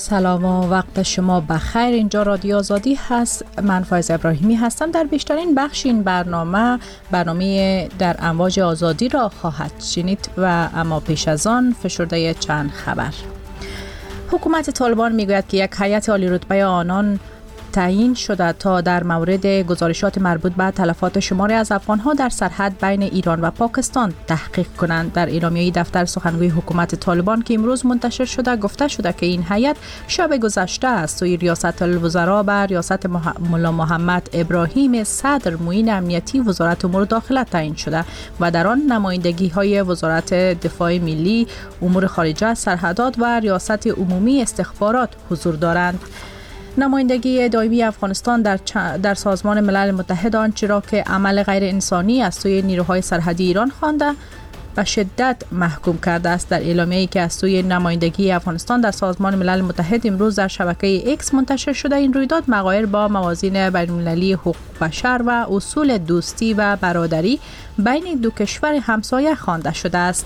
سلام و وقت شما بخیر. اینجا رادیو آزادی هست. من فایزه ابراهیمی هستم. در بیشترین بخش این برنامه در امواج آزادی را خواهد شنید و اما پیش از آن فشرده چند خبر. حکومت طالبان میگوید که یک هیئت عالی رتبه آنان تعیین شده تا در مورد گزارشات مربوط به تلفات شماری از افغانها در سرحد بین ایران و پاکستان تحقیق کنند. در اعلامیه دفتر سخنگوی حکومت طالبان که امروز منتشر شده گفته شده که این هیئت شب گذشته از سوی ریاست الوزراء به ریاست ملا محمد ابراهیم صدر معین امنیتی وزارت امور داخله تعیین شده و در آن نمایندگی های وزارت دفاع ملی، امور خارجه، سرحدات و ریاست عمومی استخبارات حضور دارند. نمایندگی دائمی افغانستان در سازمان ملل متحد آنچه را که عمل غیر انسانی از سوی نیروهای سرحدی ایران خوانده و شدت محکوم کرده است. در اعلامیه‌ای که از سوی نمایندگی افغانستان در سازمان ملل متحد امروز در شبکه ایکس منتشر شده، این رویداد مغایر با موازین بین‌المللی حقوق بشر و اصول دوستی و برادری بین دو کشور همسایه خوانده شده است.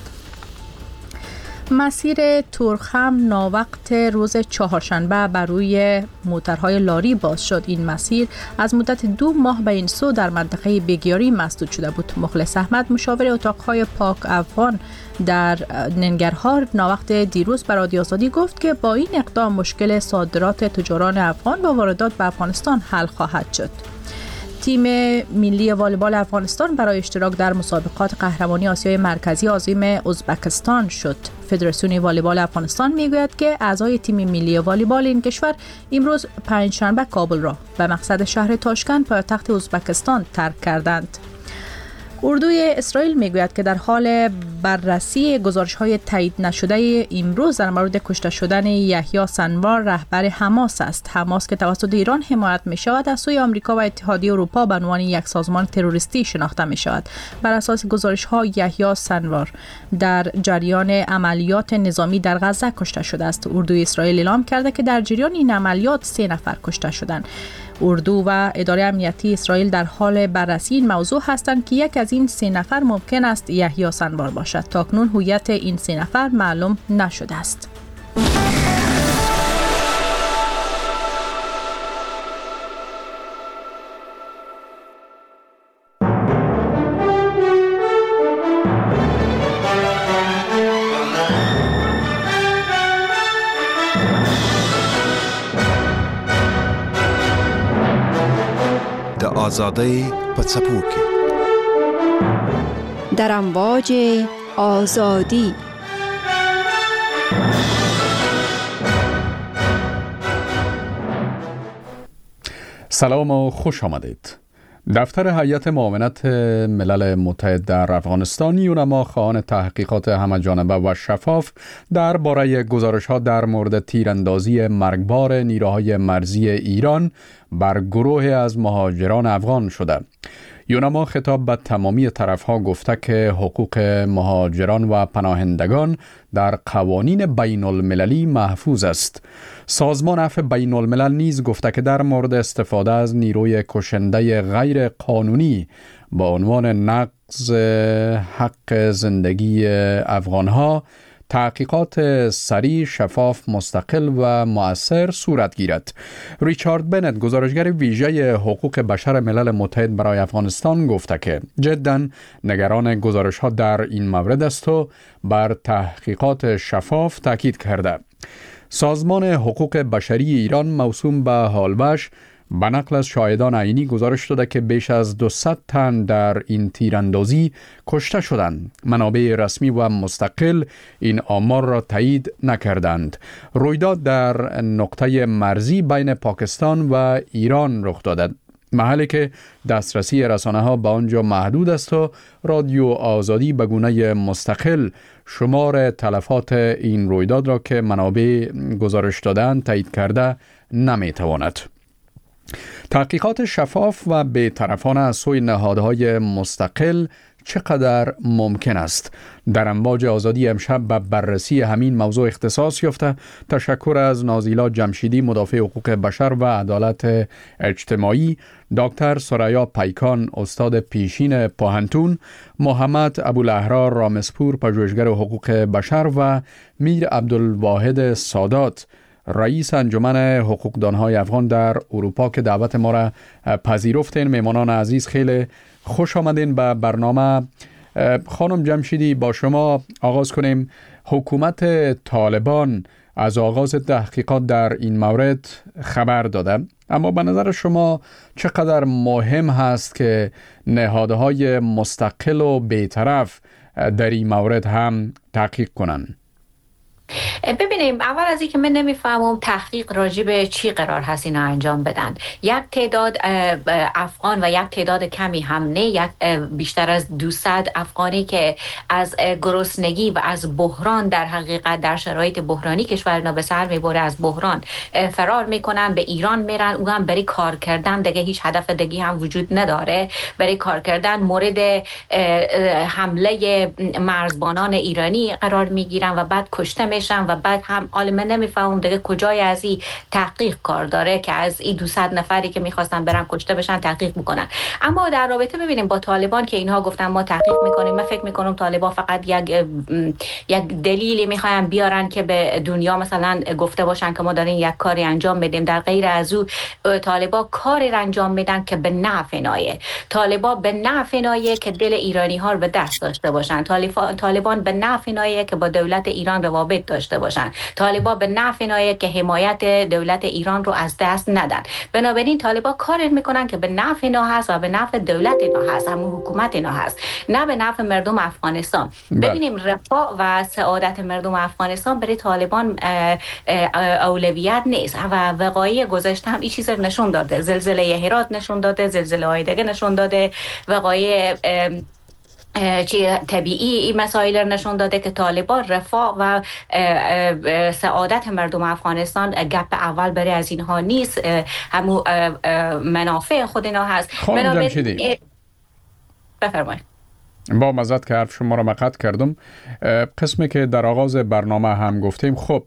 مسیر تورخم ناوقت روز چهارشنبه بر روی موترهای لاری باز شد. این مسیر از مدت 2 ماه به این سو در منطقه بگیاری مسدود شده بود. مخلص احمد، مشاور اتاقهای پاک افغان در ننگرهار، ناوقت دیروز به رادیو آزادی گفت که با این اقدام مشکل صادرات تجاران افغان و واردات به افغانستان حل خواهد شد. تیم ملی والیبال افغانستان برای اشتراک در مسابقات قهرمانی آسیای مرکزی عازم ازبکستان شد. فدراسیون والیبال افغانستان میگوید که اعضای تیم ملی والیبال این کشور امروز پنجشنبه کابل را به مقصد شهر تاشکند پایتخت ازبکستان ترک کردند. اردوی اسرائیل میگوید که در حال بررسی گزارش‌های تایید نشده امروز در مورد کشته شدن یحیی سنوار رهبر حماس است. حماس که توسط ایران حمایت می‌شود از سوی آمریکا و اتحادیه اروپا به عنوان یک سازمان تروریستی شناخته می‌شود. بر اساس گزارش‌های یحیی سنوار در جریان عملیات نظامی در غزه کشته شده است. اردوی اسرائیل اعلام کرده که در جریان این عملیات 3 نفر کشته شدند. اردو و اداره امنیتی اسرائیل در حال بررسی این موضوع هستند که یک از این 3 نفر ممکن است یحیی سنوار باشد. تاکنون هویت این 3 نفر معلوم نشده است. آزادی پڅپو کې در امواج آزادی. سلام و خوش آمدید. دفتر هیئت معاونت ملل متحد در افغانستان یونما خواهان تحقیقات همه‌جانبه و شفاف درباره گزارش‌ها در مورد تیراندازی مرگبار نیروهای مرزی ایران بر گروه از مهاجران افغان شده. یونما خطاب به تمامی طرف‌ها گفته که حقوق مهاجران و پناهندگان در قوانین بین المللی محفوظ است. سازمان عفو بین الملل نیز گفته که در مورد استفاده از نیروی کشنده غیر قانونی با عنوان نقض حق زندگی افغانها تحقیقات سریع، شفاف، مستقل و مؤثر صورت گیرد. ریچارد بنت، گزارشگر ویژه حقوق بشر ملل متحد برای افغانستان، گفته که جداً نگران گزارش‌ها در این مورد است و بر تحقیقات شفاف تاکید کرده. سازمان حقوق بشری ایران موسوم به هالبش به نقل از شاهدان عینی گزارش داده که بیش از 200 تن در این تیراندازی کشته شدند. منابع رسمی و مستقل این آمار را تایید نکردند. رویداد در نقطه مرزی بین پاکستان و ایران رخ داده، محلی که دسترسی رسانه‌ها به آنجا محدود است و رادیو آزادی به گونه مستقل شمار تلفات این رویداد را که منابع گزارش دادند تایید کرده نمی‌تواند. تحقیقات شفاف و بی‌طرفانه از سوی نهادهای مستقل چقدر ممکن است؟ در امواج آزادی امشب به بررسی همین موضوع اختصاص یافته. تشکر از نازیلا جمشیدی، مدافع حقوق بشر و عدالت اجتماعی، دکتر سریا پیکان، استاد پیشین پوهنتون، محمد ابوالاحرار رامسپور، پژوهشگر حقوق بشر و میر عبدالواحد سادات، رئیس انجمن حقوقدانهای افغان در اروپا که دعوت ما را پذیرفتین. میمانان عزیز خیلی خوش آمدین به برنامه. خانم جمشیدی، با شما آغاز کنیم. حکومت طالبان از آغاز تحقیقات در این مورد خبر داده، اما به نظر شما چقدر مهم هست که نهادهای مستقل و بی‌طرف در این مورد هم تحقیق کنند؟ ببینیم، اول از اینکه من نمیفهمم تحقیق راجع به چی قرار هست اینا انجام بدن. یک تعداد افغان و یک تعداد کمی هم نه، بیشتر از 200 افغانی که از گرسنگی و از بحران، در حقیقت در شرایط بحرانی کشورنا به سر میبره، از بحران فرار میکنن، به ایران میرن. اون هم برای کار کردن، دیگه هیچ هدف دیگه هم وجود نداره. برای کار کردن مورد حمله مرزبانان ایرانی قرار میگیرن و بعد کشته میشن و بعد هم من نمیفهمم دیگه کجای از این تحقیق کار داره که از این 200 نفری که میخواستن برن کشته بشن تحقیق میکنن. اما در رابطه ببینیم با طالبان که اینها گفتن ما تحقیق میکنیم، من فکر میکنم طالبان فقط یک دلیلی میخواین بیارن که به دنیا مثلا گفته باشن که ما داریم یک کاری انجام میدیم. در غیر از او طالبان کاری انجام میدن که به نفع نایه. طالبان به نفع نایه که دل ایرانی ها رو به دست داشته باشن. طالبان به نفع نایه که با دولت ایران روابط داشته باشن. طالبان به نفع نایه که حمایت دولت ایران رو از دست ندن. بنابراین طالبان کار میکنن که به نفع اینا هست و به نفع دولت اینا هست، همون حکومت اینا هست، نه به نفع مردم افغانستان. ببینیم رفاه و سعادت مردم افغانستان برای طالبان اولویت نیست و وقایع گذشته هم این چیز رو نشون داده. زلزله هرات نشون داده، زلزله های دیگه نشون داده، وقایع طبیعی این مسائل رو نشون داده که طالبان رفاه و سعادت مردم افغانستان گپ اول برای از اینها نیست، همون منافع خود اینا هست. خانم جمشیدی، بفرمایید. با مزد که حرف شما را مقطع کردم، قسمی که در آغاز برنامه هم گفتیم، خب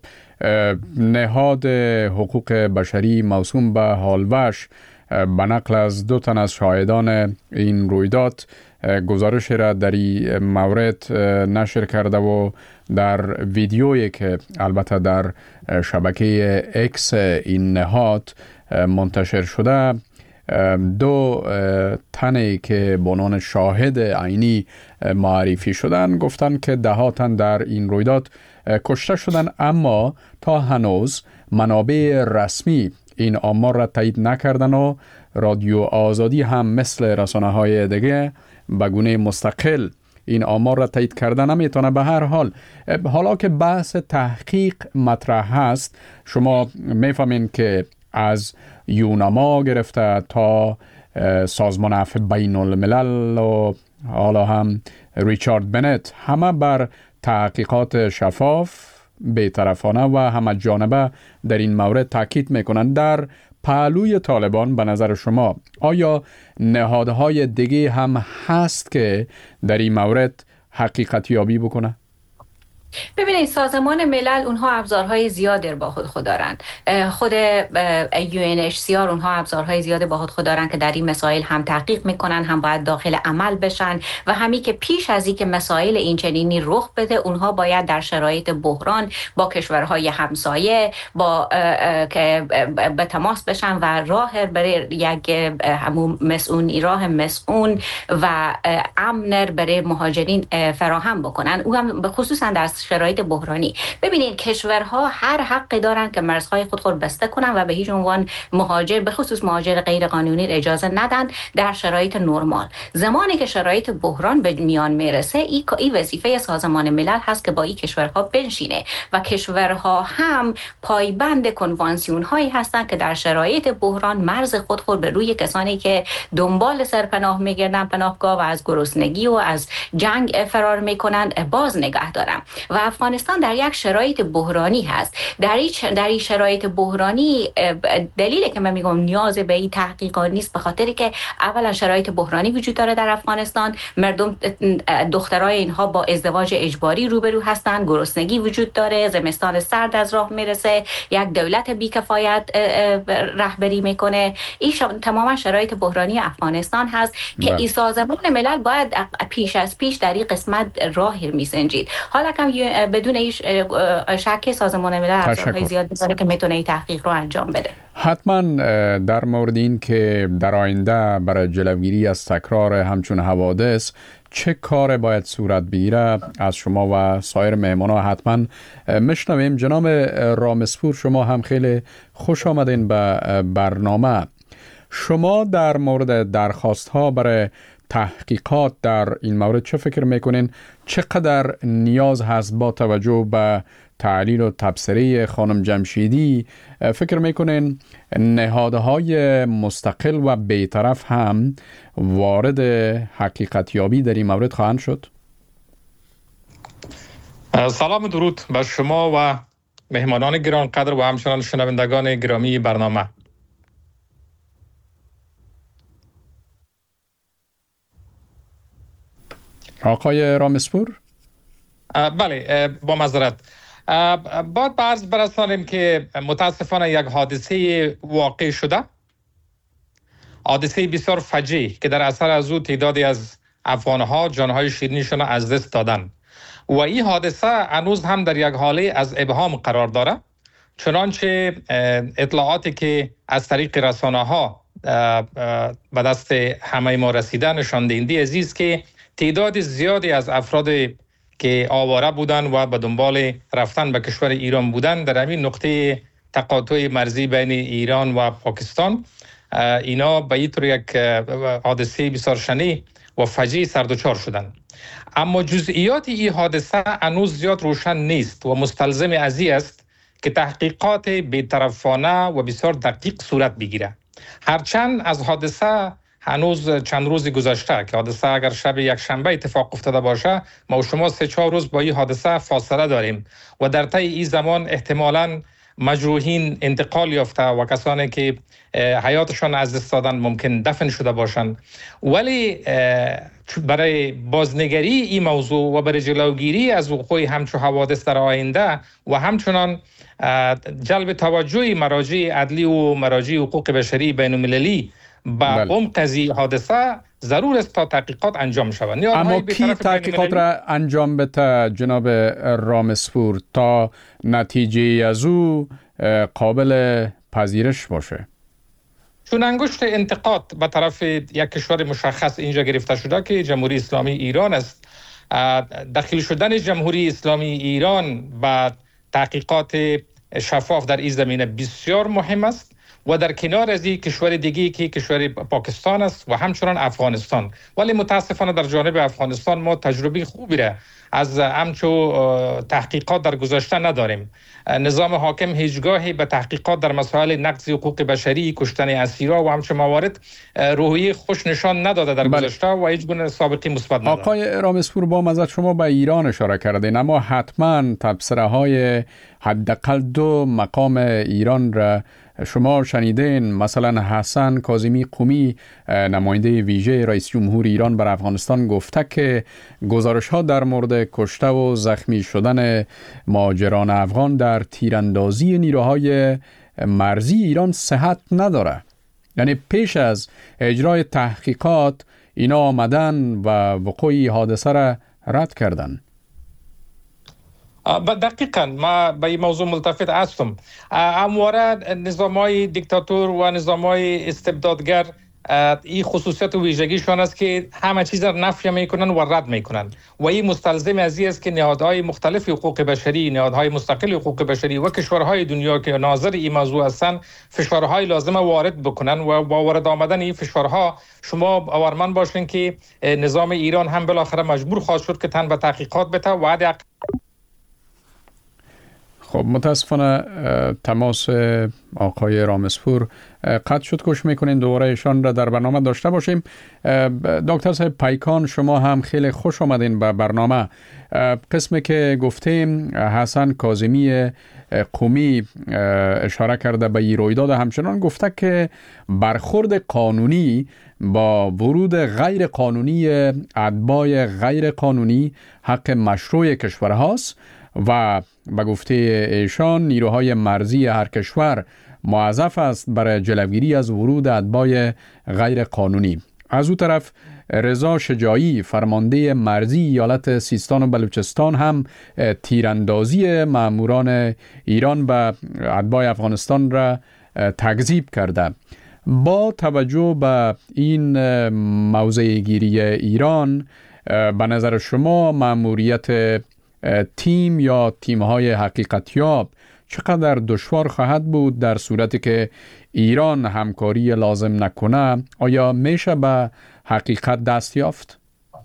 نهاد حقوق بشری موسوم به هالوش به نقل از 2 تن از شاهدان این رویداد گزارش را در این مورد نشر کرده و در ویدیویی که البته در شبکه اکس این نهاد منتشر شده، 2 تنی که به عنوان شاهد عینی معرفی شدن گفتن که 10 تن در این رویداد کشته شدن، اما تا هنوز منابع رسمی این آمار را تایید نکردن و رادیو آزادی هم مثل رسانه‌های دیگه به گونه مستقل این آمار را تایید کردن نمیتونه. به هر حال حالا که بحث تحقیق مطرح هست، شما میفهمین که از یونما گرفته تا سازمان عفو بین الملل و حالا هم ریچارد بنت، همه بر تحقیقات شفاف، بی‌طرفانه و همه جانبه در این مورد تاکید میکنند. در پهلوی طالبان به نظر شما آیا نهادهای دیگه هم هست که در این مورد حقیقت یابی بکنه؟ ببینید، سازمان ملل اونها ابزارهای زیادی با خود دارن. خود UNHCR اونها ابزارهای زیادی با خود دارن که در این مسائل هم تحقیق میکنن، هم باید داخل عمل بشن و همین که پیش از این که مسائل این چنینی رخ بده، اونها باید در شرایط بحران با کشورهای همسایه که به تماس بشن و راه برای یک همون راه مسئول و امن برای مهاجرین فراهم بکنن، او هم به خصوصا در شرایط بحرانی. ببینید، کشورها هر حقی دارن که مرزهای خود بسته کنن و به هیچ عنوان مهاجر، به خصوص مهاجر غیر قانونی، اجازه ندن در شرایط نرمال. زمانی که شرایط بحران به میان میرسه، این وظیفه سازمان ملل هست که با این کشورها بنشینه و کشورها هم پایبند کنوانسیون هایی هستند که در شرایط بحران مرز خود به روی کسانی که دنبال سرپناه میگردن، پناهگاه و از گرسنگی و از جنگ فرار میکنن باز نگه دارن. و افغانستان در یک شرایط بحرانی هست. در این شرایط بحرانی دلیلی که من میگم نیاز به این تحقیقات نیست، به خاطری که اولا شرایط بحرانی وجود داره در افغانستان، مردم دخترای اینها با ازدواج اجباری روبرو هستند، گرسنگی وجود داره، زمستان سرد از راه میرسه، یک دولت بیکفایت رهبری میکنه. این تماما شرایط بحرانی افغانستان هست که این سازمان ملل باید پیش از پیش در این قسمت راهی میسنجید. حالا کم بدون هیچ شک سازمان ملل ابزارهای زیادی داره که میتونه این تحقیق رو انجام بده. حتما در مورد این که در آینده برای جلوگیری از تکرار همچون حوادث چه کار باید صورت بگیره از شما و سایر مهمانان حتما میشنویم. جناب رامسپور، شما هم خیلی خوش آمدین به برنامه. شما در مورد درخواست ها برای تحقیقات در این مورد چه فکر میکنین؟ چقدر نیاز هست با توجه به تحلیل و تبصره خانم جمشیدی؟ فکر میکنین نهادهای مستقل و بیطرف هم وارد حقیقت یابی در این مورد خواهند شد؟ سلام درود به شما و مهمانان گرانقدر و همچنان شنوندگان گرامی برنامه. آقای رامسپور؟ بله، با معذرت باید به عرض برسانیم که متاسفانه یک حادثه واقع شده، حادثه بسیار فجیع که در اثر از او تعدادی از افغانها جانهای شیرینیشان از دست دادن و این حادثه هنوز هم در یک حاله از ابهام قرار داره، چنانچه اطلاعاتی که از طریق رسانه ها به دست همه ما رسیده نشان دهنده عزیز که تعداد زیادی از افراد که آواره بودن و به دنبال رفتن به کشور ایران بودن در همین نقطه تقاطع مرزی بین ایران و پاکستان اینا به این طور یک حادثه بسیار شنیع و فجیع سردچار شدند. اما جزئیات این حادثه هنوز زیاد روشن نیست و مستلزم از این است که تحقیقات بی‌طرفانه و بسیار دقیق صورت بگیره. هرچند از حادثه هنوز چند روزی گذشته که حادثه اگر شب یک شنبه اتفاق افتاده باشه، ما و شما 3-4 روز با این حادثه فاصله داریم و در طی این زمان احتمالاً مجروحین انتقال یافته و کسانی که حیاتشان از دست دادن ممکن دفن شده باشند. ولی برای بازنگری این موضوع و برای جلوگیری از وقوع همچون حوادث در آینده و همچنان جلب توجه مراجع عدلی و مراجع حقوق بشری بین المللی با عمق از این حادثه ضرور است تا تحقیقات انجام شود. اما کی تحقیقات را انجام بده جناب رامسپور تا نتیجه از او قابل پذیرش باشه؟ چون انگشت انتقاد به طرف یک کشور مشخص اینجا گرفته شده که جمهوری اسلامی ایران است، داخل شدن جمهوری اسلامی ایران به تحقیقات شفاف در این زمینه بسیار مهم است و در کنار از این کشور دیگی که کشور پاکستان است و همچنان افغانستان. ولی متاسفانه در جانب افغانستان ما تجربه خوبی را از همچو تحقیقات در گذشته نداریم. نظام حاکم هیچگاهی به تحقیقات در مسائل نقض حقوق بشری، کشتن اسیرا و همچون موارد روحیه خوش نشان نداده در گذشته و هیچ گونه سابقه مثبت نداره. آقای رامسپور، با مزد شما به ایران اشاره کردین، اما حتما تبصره های حداقل 2 مقام ایران را شما شنیدین. مثلا حسن کاظمی قمی، نماینده ویژه رئیس جمهور ایران بر افغانستان، گفته که گزارش ها در مورد کشته و زخمی شدن مهاجران افغان در تیراندازی نیروهای مرزی ایران صحت نداره. یعنی پیش از اجرای تحقیقات اینا آمدن و وقوع حادثه را رد کردن. دقیقاً ما به این موضوع ملتفت هستم. همواره نظام‌های دیکتاتور و نظام‌های استبدادگر این خصوصیت و ویژگیشان است که همه چیز را نفی میکنن و رد میکنن و این مستلزم از این است که نهادهای مختلف حقوق بشری، نهادهای مستقل حقوق بشری و کشورهای دنیا که ناظر این موضوع هستند فشارهای لازم وارد بکنن و با وارد آمدن این فشارها شما باورمند باشین که نظام ایران هم بالاخره مجبور خواهد شد که تن به تحقیقات بده و خب متاسفانه تماس آقای رامسپور قطع شد. کوشش میکنین دوباره ایشان را در برنامه داشته باشیم. دکتر صاحب پیکان، شما هم خیلی خوش آمدین به برنامه. قسمی که گفتیم حسن کاظمی قمی اشاره کرده به این رویداد، همچنان گفته که برخورد قانونی با ورود غیر قانونی اتباع غیر قانونی حق مشروع کشور هاست و به گفته ایشان نیروهای مرزی هر کشور موظف است برای جلوگیری از ورود اتباع غیر قانونی. از او طرف رضا شجاعی فرمانده مرزی ایالت سیستان و بلوچستان هم تیراندازی ماموران ایران به اتباع افغانستان را تکذیب کرده. با توجه به این موضع گیری ایران، به نظر شما مأموریت تیم یا تیم‌های حقیقتیاب چقدر دشوار خواهد بود در صورتی که ایران همکاری لازم نکنه؟ آیا میشه به حقیقت دست یافت؟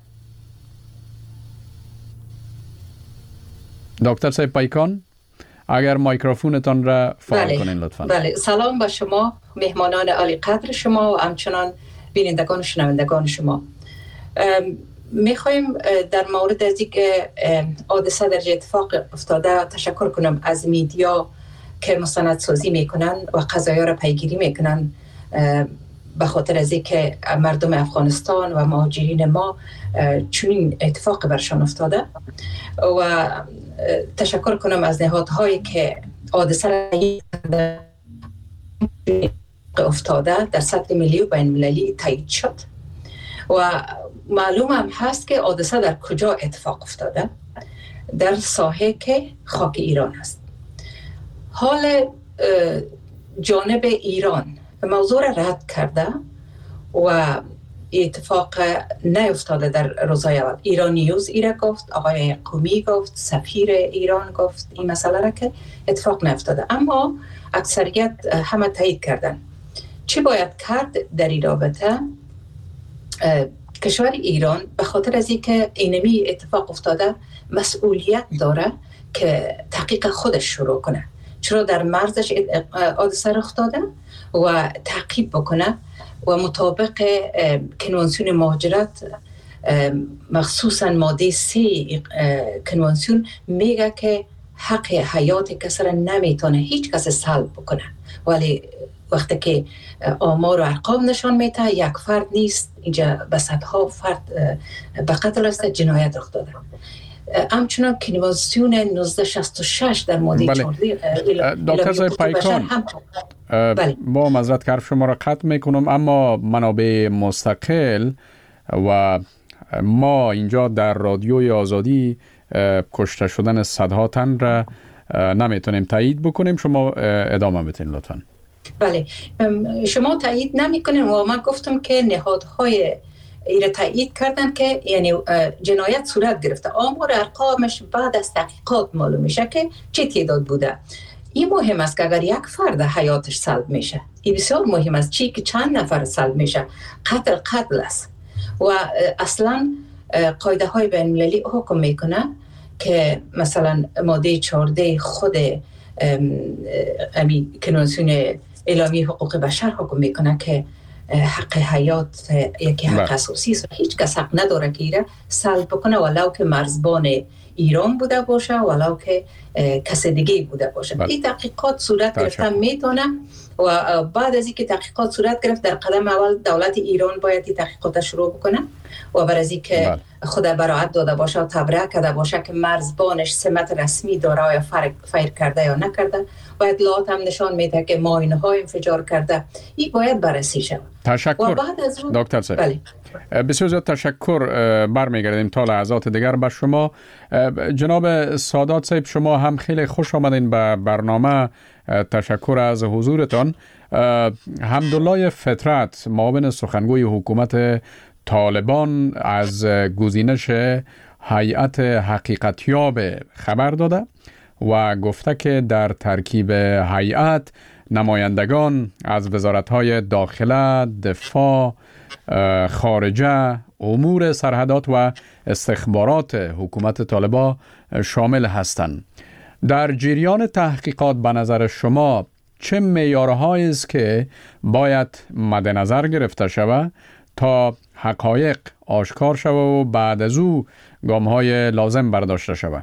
دکتر صاحب پیکان، اگر مایکروفونتان را فعال کنین لطفاً. بله، سلام به شما مهمانان عالی قدر شما و همچنان بینندگان و شنوندگان شما. میخوایم در مورد از اینکه حادثه در اتفاق افتاده تشکر کنم از میدیا که مستندسازی میکنن و قضایا را پیگیری میکنن، به خاطر از اینکه مردم افغانستان و مهاجرین ما چنین اتفاق برشان افتاده، و تشکر کنم از نهادهایی که حادثه افتاده در سطح ملی و بین المللی تایید شد و معلوم هم هست که حادثه در کجا اتفاق افتاده، در ساحه که خاک ایران است. حال جانب ایران موضوع را رد کرده و اتفاق نیفتاده در روزهای اول. ایران نیوز ایره گفت، آقای قومی گفت، سفیر ایران گفت این مسئله را که اتفاق نیفتاده، اما اکثریت همه تایید کردن. چی باید کرد در این رابطه؟ کشور ایران به خاطر از اینکه اینمی اتفاق افتاده مسئولیت داره که تحقیق خودش شروع کنه، چرا در مرزش حادثه رخ داده و تعقیب بکنه و مطابق کنوانسیون مهاجرت، مخصوصا ماده 3 کنوانسیون میگه که حق حیات کسی را نمیتونه هیچ کس سلب بکنه، ولی وقتی که آمار و ارقام نشان میده یک فرد نیست، اینجا به صدها فرد به قتل است، جنایت رخ داده. همچنان کنوانسیون 1966 در ماده 14 دکتر صاحب پیکان، با معذرت که حرف شما را قطع میکنم، اما منابع مستقل و ما اینجا در رادیوی آزادی کشته شدن صدها تن را نمیتونیم تایید بکنیم. شما ادامه بدین لطفاً. بله، شما تایید نمیکنین و من گفتم که نهادهای ایره تایید کردن که یعنی جنایت صورت گرفته. آمار ارقامش بعد از تحقیقات معلوم میشه که چه تعداد بوده. این مهم است که اگر یک فرد حیاتش سلب میشه، این بسیار مهم است. چی که چند نفر سلب میشه، قتل است و اصلا قاعده های بین المللی حکم میکنه که مثلا ماده 14 خود کنوانسیون اعلامیه حقوق بشر حکم میکنه که حق حیات یکی حق اساسی است و هیچ کس حق نداره که ایره سلب بکنه، ولو که مرزبان ایران بوده باشه ولو که کس دیگه بوده باشه. این تحقیقات صورت گرفته میتونه و بعد از اینکه تحقیقات صورت گرفت در قدم اول دولت ایران باید این تحقیقات شروع بکنه و برای از اینکه خود براعت داده باشه و تبرئه کرده باشه که مرزبانش سمت رسمی داره یا فیر کرده یا نکرده و اطلاعات هم نشان میده که ماینه‌های انفجار کرده، این باید بررسی شود. تشکر دکتر صاحب. بله. بسیار زیاد تشکر. برمیگردیم تا لحظات دیگر به شما. جناب سادات صاحب، شما هم خیلی خوش آمدین به برنامه. تشکر از حضورتان. حمدالله فطرت، معاون سخنگوی حکومت طالبان، از گزینش هیئت حقیقتیاب خبر داده و گفته که در ترکیب هیئت نمایندگان از وزارت‌های داخله، دفاع، خارجه، امور سرحدات و استخبارات حکومت طالبان شامل هستند. در جریان تحقیقات به نظر شما چه معیارهایی است که باید مد نظر گرفته شود تا حقایق آشکار شود و بعد از او گام‌های لازم برداشته شود؟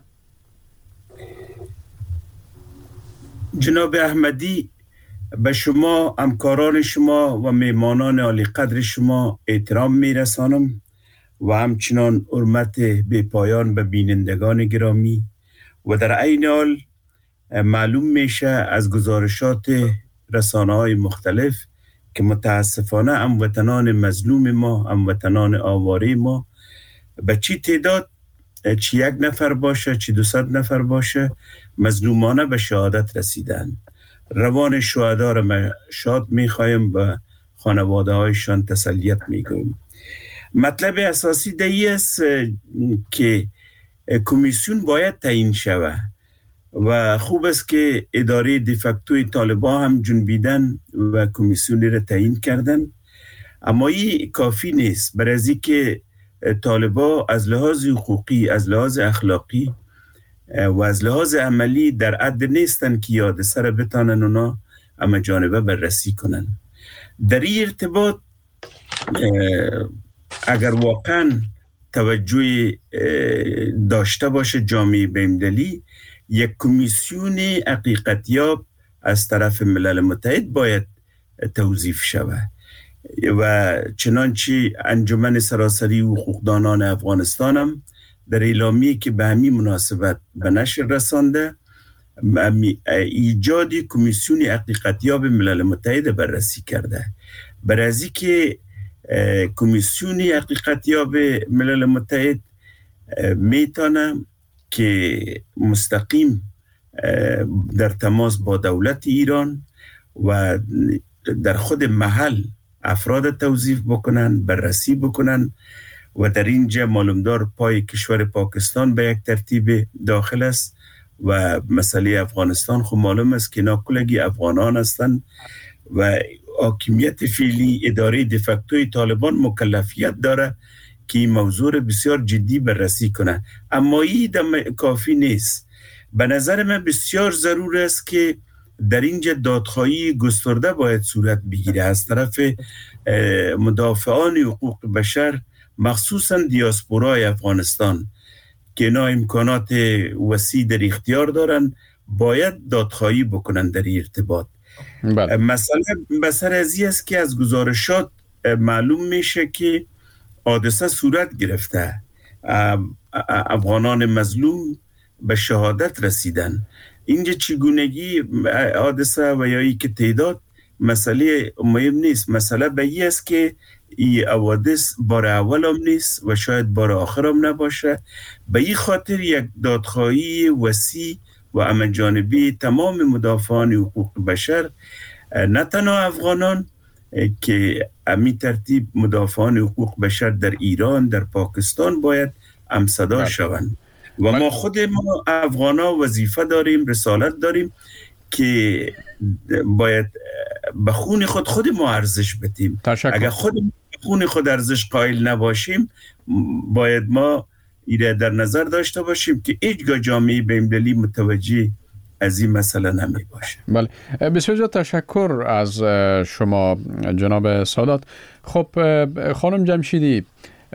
جناب احمدی، به شما، همکاران شما و میهمانان عالی قدر شما احترام میرسانم و همچنان حرمت بی پایان به بینندگان گرامی و در عین حال معلوم میشه از گزارشات رسانه‌های مختلف که متاسفانه هموطنان مظلوم ما، هموطنان آواره ما به چی تعداد، چی 1 نفر باشه، چی 200 نفر باشه، مظلومانه به شهادت رسیدن. روان شهدا را ما شاد میخوایم، به خانواده هایشان تسلیت میگویم. مطلب اساسی دیگه است که کمیسیون باید تعیین شود و خوب است که اداره دیفکتوی طالبان هم جنبیدن و کمیسیونی را تعیین کردن، اما این کافی نیست. برای از که طالبان از لحاظ حقوقی، از لحاظ اخلاقی و از لحاظ عملی در حد نیستن که حادثه را بتانن اونا اما جانبه بررسی کنن. در این ارتباط اگر واقعا توجه داشته باشه جامعه بین‌المللی، یک کمیسیون حقیقتیاب از طرف ملل متحد باید توظیف شود و چنانچه انجمن سراسری حقوقدانان افغانستان هم در اعلامیه که به همین مناسبت به نشر رسانده، ایجاد کمیسیون حقیقتیاب ملل متحد بررسی کرده. برای از که کمیسیون حقیقتیاب ملل متحد میتونه که مستقیم در تماس با دولت ایران و در خود محل افراد توظیف بکنن، بررسی بکنن و در اینجا معلومدار پای کشور پاکستان به یک ترتیب داخل است و مسئله افغانستان خب معلوم است که ناکلگی افغانان هستند و حاکمیت فعلی اداره دیفکتوی طالبان مکلفیت داره که این موضوع بسیار جدی بررسی کنه. اما این کافی نیست. به نظر من بسیار ضرور است که در اینجا دادخواهی گسترده باید صورت بگیره از طرف مدافعان حقوق بشر، مخصوصا دیاسپورای افغانستان که اینا امکانات وسیع در اختیار دارن، باید دادخواهی بکنن در این ارتباط. مثلا بسر ازی است که از گزارشات معلوم میشه که حادثه صورت گرفته، افغانان مظلوم به شهادت رسیدن. اینجا چگونگی حادثه و یا ای که تعداد مسئله مهم نیست، مسئله به این است که این حوادث بار اول هم نیست و شاید بار آخر هم نباشه. به این خاطر یک دادخواهی وسیع و همه‌جانبی تمام مدافعان حقوق بشر، نه تنها افغانان که امی ترتیب مدافعان حقوق بشر در ایران، در پاکستان باید همصدا شوند و ما خود ما افغانا وظیفه داریم، رسالت داریم که باید به خون خود ما ارزش بدیم. اگر خود خون خود ارزش قائل نباشیم، باید ما ایره در نظر داشته باشیم که هیچگاه جامعه بین‌المللی متوجه از این مسئله نمی باشه. بله، بسیار تشکر از شما جناب سادات. خب خانم جمشیدی،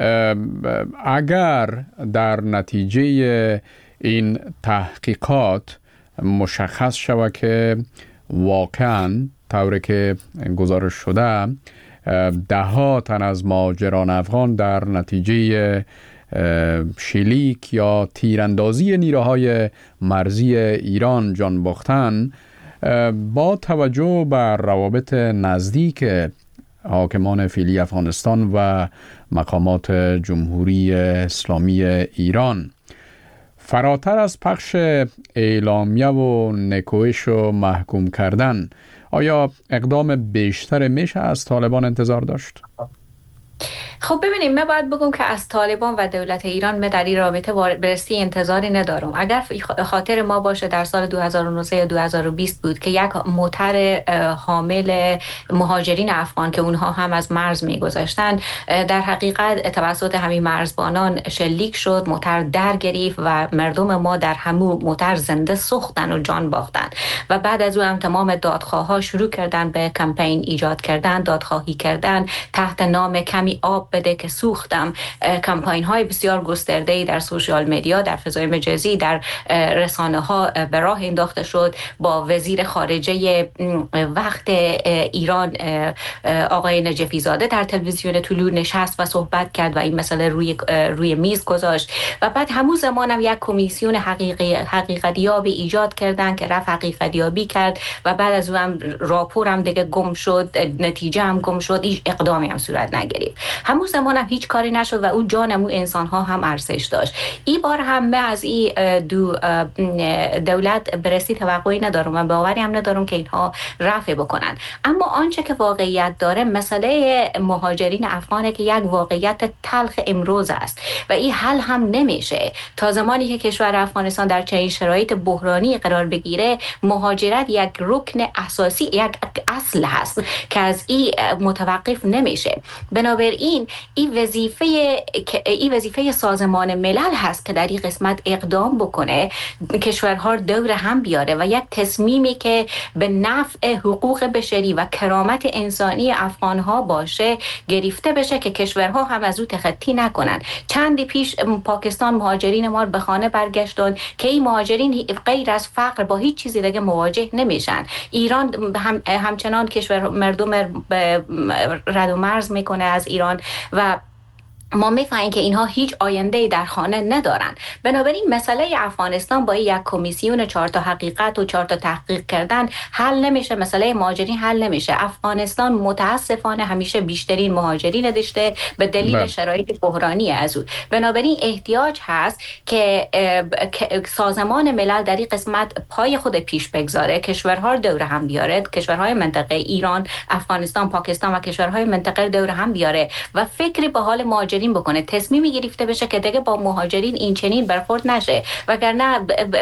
اگر در نتیجه این تحقیقات مشخص شود که واقعا طوری که گزارش شده 10 تن از مهاجران افغان در نتیجه شلیک یا تیراندازی نیروهای مرزی ایران جان باختن، با توجه بر روابط نزدیک حاکمان فعلی افغانستان و مقامات جمهوری اسلامی ایران، فراتر از پخش اعلامیه و نکوهش و محکوم کردن، آیا اقدام بیشتر میشه از طالبان انتظار داشت؟ خب ببینیم، من باید بگم که از طالبان و دولت ایران من در این رابطه برسی انتظاری ندارم. اگر خاطر ما باشه در سال 2019 یا 2020 بود که یک موتر حامل مهاجرین افغان که اونها هم از مرز میگذشتند در حقیقت توسط همین مرزبانان شلیک شد، موتر در گرفت و مردم ما در همون موتر زنده سوختن و جان باختن و بعد از اون هم تمام دادخواه‌ها شروع کردن به کمپین ایجاد کردن، دادخواهی کردن تحت نام کمی کمی آب بده که سوختم. کمپاین های بسیار گسترده‌ای در سوشال مدیا، در فضای مجازی، در رسانه ها به راه انداخته شد. با وزیر خارجه وقت ایران آقای نجفی زاده در تلویزیون طلوع نشست و صحبت کرد و این مسئله روی میز گذاشت و بعد همون زمانم یک کمیسیون حقیقتیابی ایجاد کردن که رفت حقیقتیابی کرد و بعد از اون راپورم دیگه گم شد، نتیجه هم گم شد، هیچ اقدامی هم صورت نگرفت. همون زمانم هیچ کاری نشد و اون جان اون انسان ها هم ارزش داشت. این بار هم از این دو دولت برسی توقعی ندارم و باوری هم ندارم که اینها رفع بکنن. اما آنچه که واقعیت داره مسئله مهاجرین افغانه که یک واقعیت تلخ امروز است و این حل هم نمیشه. تا زمانی که کشور افغانستان در چنین شرایط بحرانی قرار بگیره، مهاجرت یک رکن اساسی، یک اصل هست که از این متوقف نمیشه. بنابراین این وظیفه سازمان ملل هست که در این قسمت اقدام بکنه، کشورها دور هم بیاره و یک تصمیمی که به نفع حقوق بشری و کرامت انسانی افغانها باشه گرفته بشه که کشورها هم از او تخطی نکنن. چندی پیش پاکستان مهاجرین ما به خانه برگشتند که این مهاجرین غیر از فقر با هیچ چیزی دیگه مواجه نمیشن. ایران همچنان کشور مردم رد و مرز میکنه از ایران و ما میفهمیم که اینها هیچ آینده‌ای در خانه ندارن. بنابراین مسئله افغانستان با یک کمیسیون 4 تا حقیقت و 4 تا تحقیق کردن حل نمیشه. مسئله مهاجرین حل نمیشه. افغانستان متاسفانه همیشه بیشترین مهاجرین داشته به دلیل شرایط بحرانی از اون. بنابراین احتیاج هست که سازمان ملل در این قسمت پای خود پیش بگذاره، کشورها دور هم بیاره، کشورهای منطقه ایران، افغانستان، پاکستان و کشورهای منطقه دور هم بیاره و فکری به حال مهاجرین بکنه، تصمیمی گرفته بشه که دیگه با مهاجرین این چنین برخورد نشه، وگرنه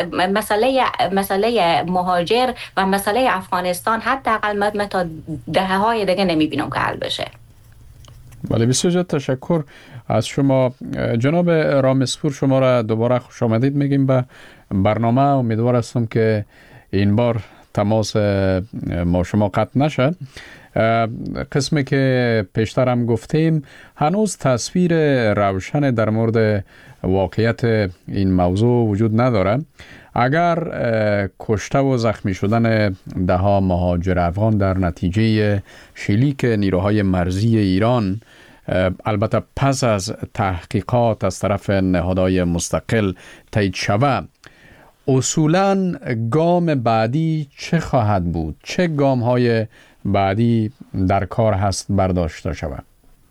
مسئله مهاجر و مسئله افغانستان حداقل من تا دهه‌های دیگه نمیبینم که حل بشه. بله، بسیار تشکر از شما جناب رامسپور. شما را دوباره خوش آمدید میگیم به برنامه. امیدوار هستم که این بار تماس ما شما قطع نشه. قسمی که پیشتر هم گفتیم هنوز تصویر روشن در مورد واقعیت این موضوع وجود نداره. اگر کشته و زخمی شدن دهها مهاجر افغان در نتیجه شلیک نیروهای مرزی ایران، البته پس از تحقیقات از طرف نهادهای مستقل تایید شود، اصولاً گام بعدی چه خواهد بود؟ چه گام های بعدی در کار هست برداشته شود؟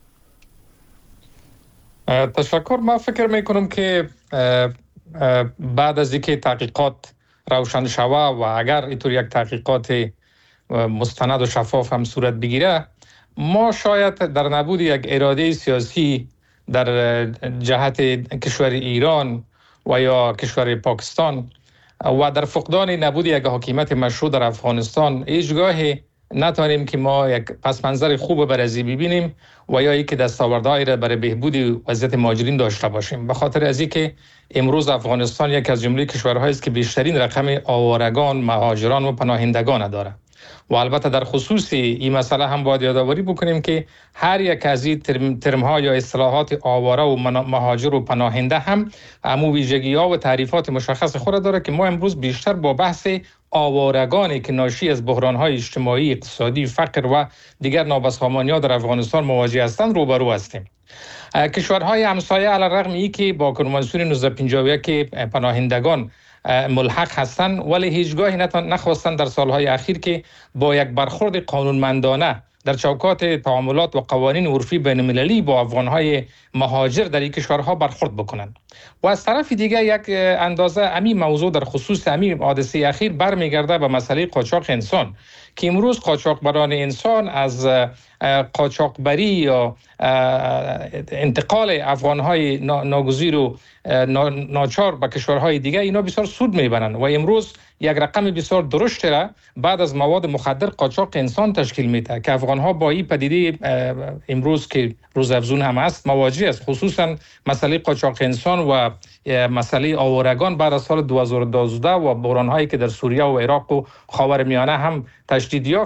تشکر. ما فکر میکنم که بعد از اینکه تحقیقات روشن شود و اگر اینطور یک تحقیقات مستند و شفاف هم صورت بگیره، ما شاید در نبود یک اراده سیاسی در جهت کشور ایران و یا کشور پاکستان و در فقدان نبود یک حکومت مشروع در افغانستان هیچگاهی نتوانیم که ما یک پس منظر خوب بر از ببینیم و یا اینکه دستاوردهایی را برای بهبود وضعیت مهاجرین داشته باشیم. به خاطر از اینکه امروز افغانستان یک از جمله کشورهایی است که بیشترین رقم آوارگان، مهاجران و پناهندگان دارد. و البته در خصوص این مسئله هم باید یادآوری بکنیم که هر یک از این ترم‌ها یا اصطلاحات آواره و مهاجر و پناهنده هم همو ویژگی‌ها و تعریفات مشخص خود داره که ما امروز بیشتر با بحث آوارگانی که ناشی از بحران‌های اجتماعی، اقتصادی، فقر و دیگر نابسامانی‌ها در افغانستان مواجه هستند روبرو هستیم. کشورهای همسایه علیرغم اینکه با کنوانسیون 1951 پناهندگان ملحق هستند، ولی هیچگاهی نخواستند در سالهای اخیر که با یک برخورد قانونمندانه در چوکات تعاملات و قوانین عرفی بین المللی با افغانهای مهاجر در این کشورها برخورد بکنند. و از طرف دیگر یک اندازه همین موضوع در خصوص همین حادثه اخیر برمیگرده به مسئله قاچاق انسان که امروز قاچاقبران انسان از قاچاقبری یا انتقال افغانهای ناگزیر و ناچار به کشورهای دیگه اینا بسیار سود میبرند و امروز یک رقم بسیار درشت را بعد از مواد مخدر قاچاق انسان تشکیل میده که افغانها با این پدیده امروز که روزافزون هم است مواجه است، خصوصا مسئله قاچاق انسان و مسئله آوارگان بعد از سال 2012 و بحران‌هایی که در سوریه و عراق و خاورمیانه هم تشدید یافت.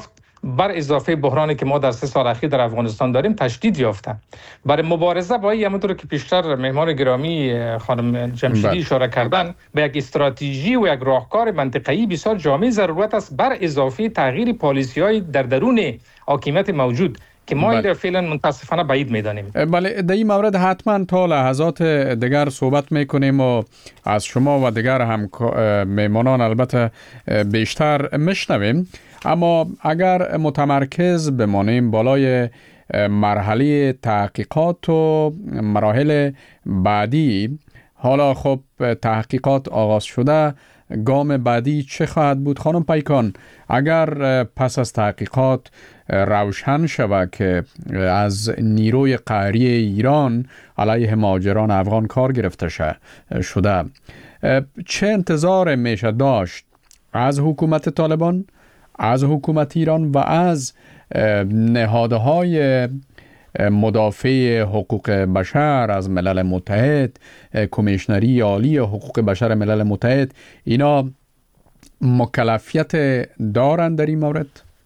بر اضافه بحرانی که ما در 3 سال اخیر در افغانستان داریم تشدید یافته. برای مبارزه با این، همونطور که پیشتر مهمان گرامی خانم جمشیدی اشاره کردن، به یک استراتژی و یک راهکار منطقه‌ای بسیار جامع ضرورت است، بر اضافه تغییر پالیسی‌های در درون حاکمیت موجود که ما این فعلا متاسفانه بعید می‌دانیم. بله، در این مورد حتما تا لحظات دیگر صحبت می‌کنیم و از شما و دیگر هم میمانان البته بیشتر میشنویم. اما اگر متمرکز بمانیم بالای مرحله تحقیقات و مراحل بعدی، حالا خب تحقیقات آغاز شده، گام بعدی چه خواهد بود؟ خانم پیکان، اگر پس از تحقیقات روشن شود که از نیروی قهری ایران علیه مهاجران افغان کار گرفته شده، چه انتظار میشه داشت از حکومت طالبان، از حکومت ایران و از نهادهای مدافع حقوق بشر از ملل متحد، کمیشنری عالی حقوق بشر ملل متحد؟ اینا مکلفیت دارند در این مورد؟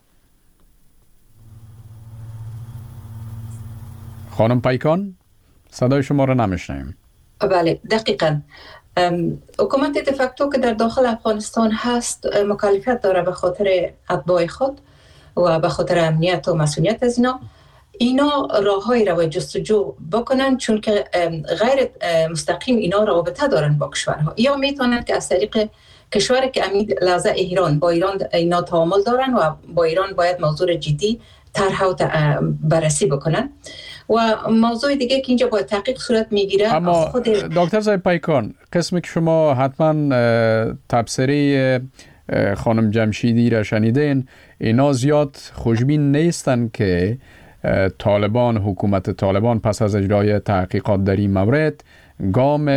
خانم پیکان، صدای شما را نمیشنویم. بله، دقیقاً. حکومت دفکتو که در داخل افغانستان هست مکلفیت داره به خاطر اتباع خود و به خاطر امنیت و مسئولیت از اینا راههایی را باید جستجو بکنن، چون که غیر مستقیم اینا رابطه دارن با کشورها، یا میتونن که از طریق کشوری که امید لحظه ایران با ایران اینا تعامل دارن و با ایران باید موضوع جدی طرح و بررسی بکنن. و موضوع دیگه که اینجا باید تحقیق صورت میگیره. اما دکتر صاحب پیکان، قسمی که شما حتما تبصره خانم جمشیدی را شنیدین، اینا زیاد خوشبین نیستن که طالبان، حکومت طالبان پس از اجرای تحقیقات در این مورد گام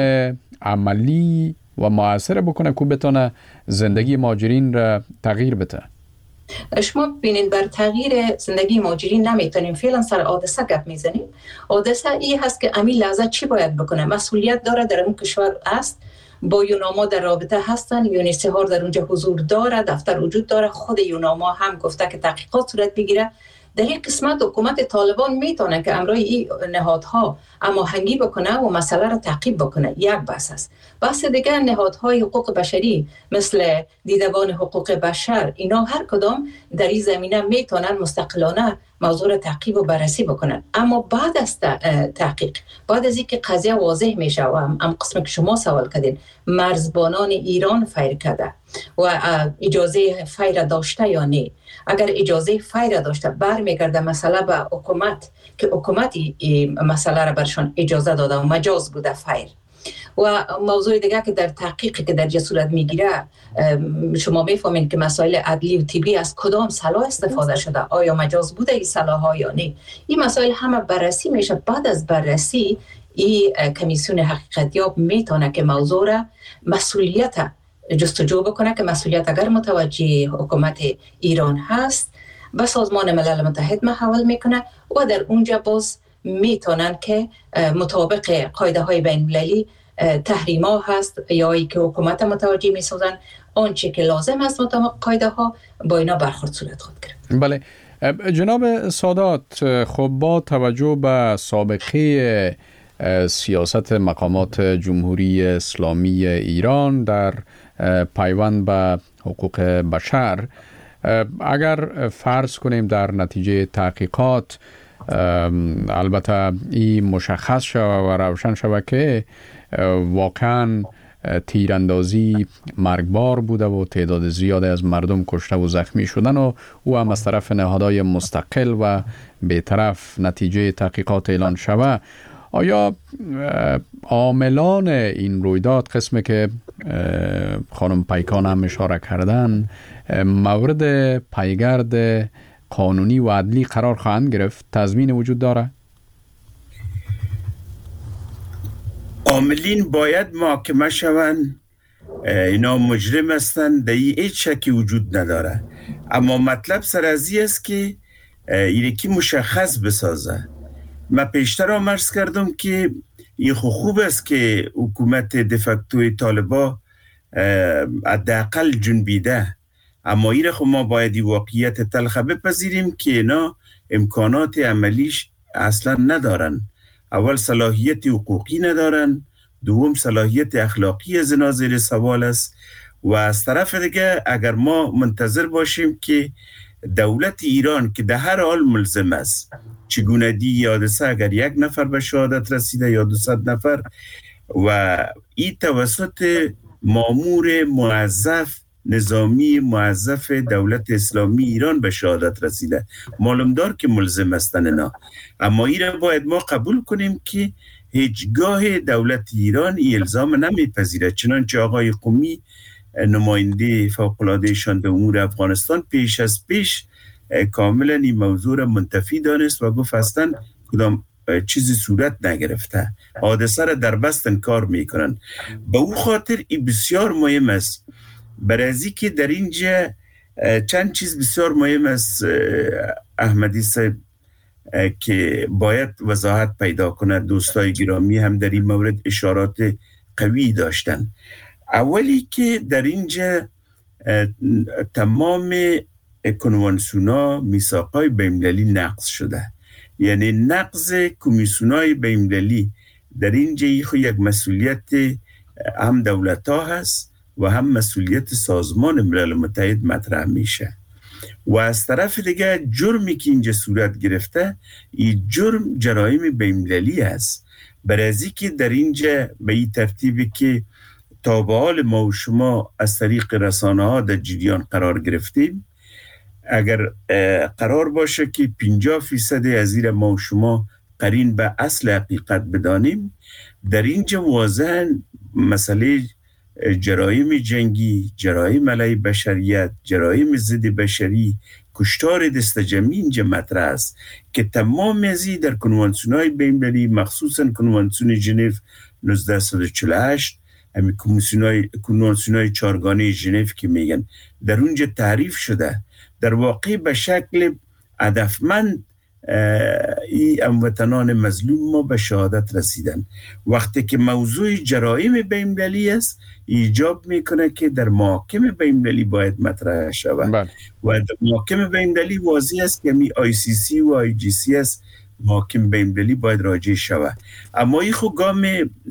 عملی و مؤثر بکنه که بتونه زندگی مهاجرین را تغییر بده. شما ببینید بر تغییر زندگی مهاجرین نمیتونیم فعلا سر حادثه گپ میزنیم. حادثه این هست که امی لحظه چی باید بکنه، مسئولیت داره، در اون کشور است، با یوناما در رابطه هستن، یونیسهار در اونجا حضور داره، دفتر وجود داره، خود یوناما هم گفته که تحقیقات صورت بگیره. در این قسمت حکومت طالبان میتونه که امرای این نهادها هماهنگی بکنه و مسئله را تعقیب بکنه. یک بحث است. بحث دیگر نهادهای حقوق بشری مثل دیدبان حقوق بشر، اینا هر کدام در این زمینه میتونن مستقلانه موضوع را تعقیب و بررسی بکنن. اما بعد از تحقیق، بعد از اینکه قضیه واضح میشه و هم قسم که شما سوال کردین، مرزبانان ایران فیر کرده و اجازه فیر داشته یا نه، اگر اجازه فیر داشته برمیگرده مسئله به حکومت که حکومت مسئله را برشان اجازه داده و مجاز بوده فیر. و موضوع دیگه که در تحقیقی که در جه صورت میگیره، شما میفهمین که مسائل عدلی و طبی از کدام سلاح استفاده شده، آیا مجاز بوده این سلاح ها یا نه، این مسائل همه بررسی میشه. بعد از بررسی این کمیسیون حقیقتیاب میتونه که موضوع را مسئولیت جستجو بکنه که مسئولیت اگر متوجه حکومت ایران هست به سازمان ملل متحد محول میکنه و در اونجا باز میتونن که مطابق قاعده های بین المللی تحریما هست یا ای که حکومت متوجه میسازن، آنچه که لازم است مطابق قاعده ها با اینا برخورد صورت خود گرفت. بله جناب سادات، خب با توجه به سابقه سیاست مقامات جمهوری اسلامی ایران در پیوند به حقوق بشر، اگر فرض کنیم در نتیجه تحقیقات البته این مشخص شود و روشن شود که واقعا تیراندازی مرگبار بوده و تعداد زیادی از مردم کشته و زخمی شدن و او هم از طرف نهادهای مستقل و بی‌طرف نتیجه تحقیقات اعلان شود، آیا عاملان این رویداد، قسمی که خانم پیکان هم اشاره کردن، مورد پیگرد قانونی و عدلی قرار خواهند گرفت؟ تضمین وجود داره؟ عاملین باید محاکمه شوند، اینا مجرم هستند، در این هیچ شکی وجود نداره. اما مطلب سر از این است که یکی مشخص بسازه. من پیشتر هم عرض کردم که این خوب است که حکومت دفکتوی طالبا حداقل جنبیده اما این خب ما باید واقعیت تلخ بپذیریم که اینا امکانات عملیش اصلا ندارن. اول صلاحیت حقوقی ندارن، دوم صلاحیت اخلاقی زنا زیر سوال است و از طرف دیگه اگر ما منتظر باشیم که دولت ایران که در هر حال ملزم است چگونگی حادثه اگر 1 نفر به شهادت رسیده یا 200 نفر و این توسط مامور موظف نظامی موظف دولت اسلامی ایران به شهادت رسیده، معلومدار که ملزم هستن اینا. اما این را باید ما قبول کنیم که هیچگاه دولت ایران این الزام نمیپذیره. چنانچه آقای قمی نماینده فوق‌العاده شان به امور افغانستان پیش از پیش کاملا این موضوع را منتفی دانست و گفت اصلا کدام چیزی صورت نگرفته، حادثه را در بست انکار میکنن. به او خاطر این بسیار مهم است. برای که در اینجا چند چیز بسیار مهم است احمدی صاحب که باید وضاحت پیدا کنه. دوستای گرامی هم در این مورد اشارات قوی داشتن. اولی که در اینجا تمام کنوانسیون‌ها میثاق‌های بین‌المللی نقض شده، یعنی نقض کمیسیون‌های بین‌المللی در اینجا یک مسئولیت هم دولت‌ها هست و هم مسئولیت سازمان ملل متحد مطرح میشه. و از طرف دیگه جرمی که اینجا صورت گرفته این جرم جرایم بین‌المللی است. برای که در اینجا به این ترتیبی که تا به حال ما و شما از طریق رسانه ها در جریان قرار گرفتیم، اگر قرار باشه که 50% از این ما و شما قرین به اصل حقیقت بدانیم، در اینجا واضحاً مسئله جرایم جنگی، جرایم علیه بشریت، جرایم ضد بشری، کشتار دست جمعی اینجا مطرح است که تمام ازی در کنوانسیون‌های بین‌المللی مخصوصاً کنوانسیون ژنو 1948 همین کنوانسیون‌های چهارگانه ژنو که میگن در اونجا تعریف شده. در واقع به شکل هدفمند این هموطنان مظلوم ما به شهادت رسیدن. وقتی که موضوع جرایم بین‌المللی است ایجاب میکنه که در محاکم بین‌المللی باید مطرح شود و در محاکم بین‌المللی واضح است که می ICC و IGCS محاکم بین‌المللی باید راجع شود. اما این خود گام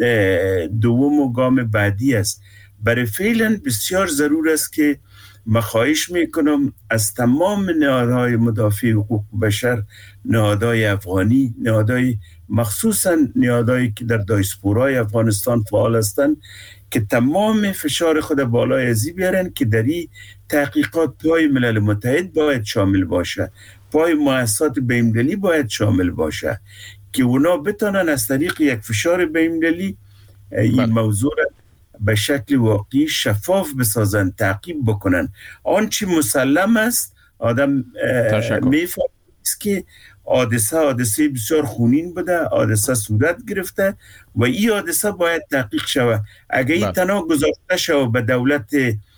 دوم و گام بعدی است. برای فعلا بسیار ضرور است که خواهش میکنم از تمام نهادهای مدافع حقوق بشر، نهادهای افغانی، نهادهای مخصوصا نهادهایی که در دایسپورای افغانستان فعال هستند که تمام فشار خود بالای ازی بیارن که در این تحقیقات پای ملل متحد باید شامل باشه، پای مؤسسات بین‌المللی باید شامل باشه که اونا بتونن از طریق یک فشار بین‌المللی این موضوع به شکل واقعی شفاف بسازن، تعقیب بکنن. آنچه مسلم است آدم میفهمه که حادثه بسیار خونین بوده، حادثه صورت گرفته و این حادثه باید تحقیق شود. اگر این تنها گذاشته شود به دولت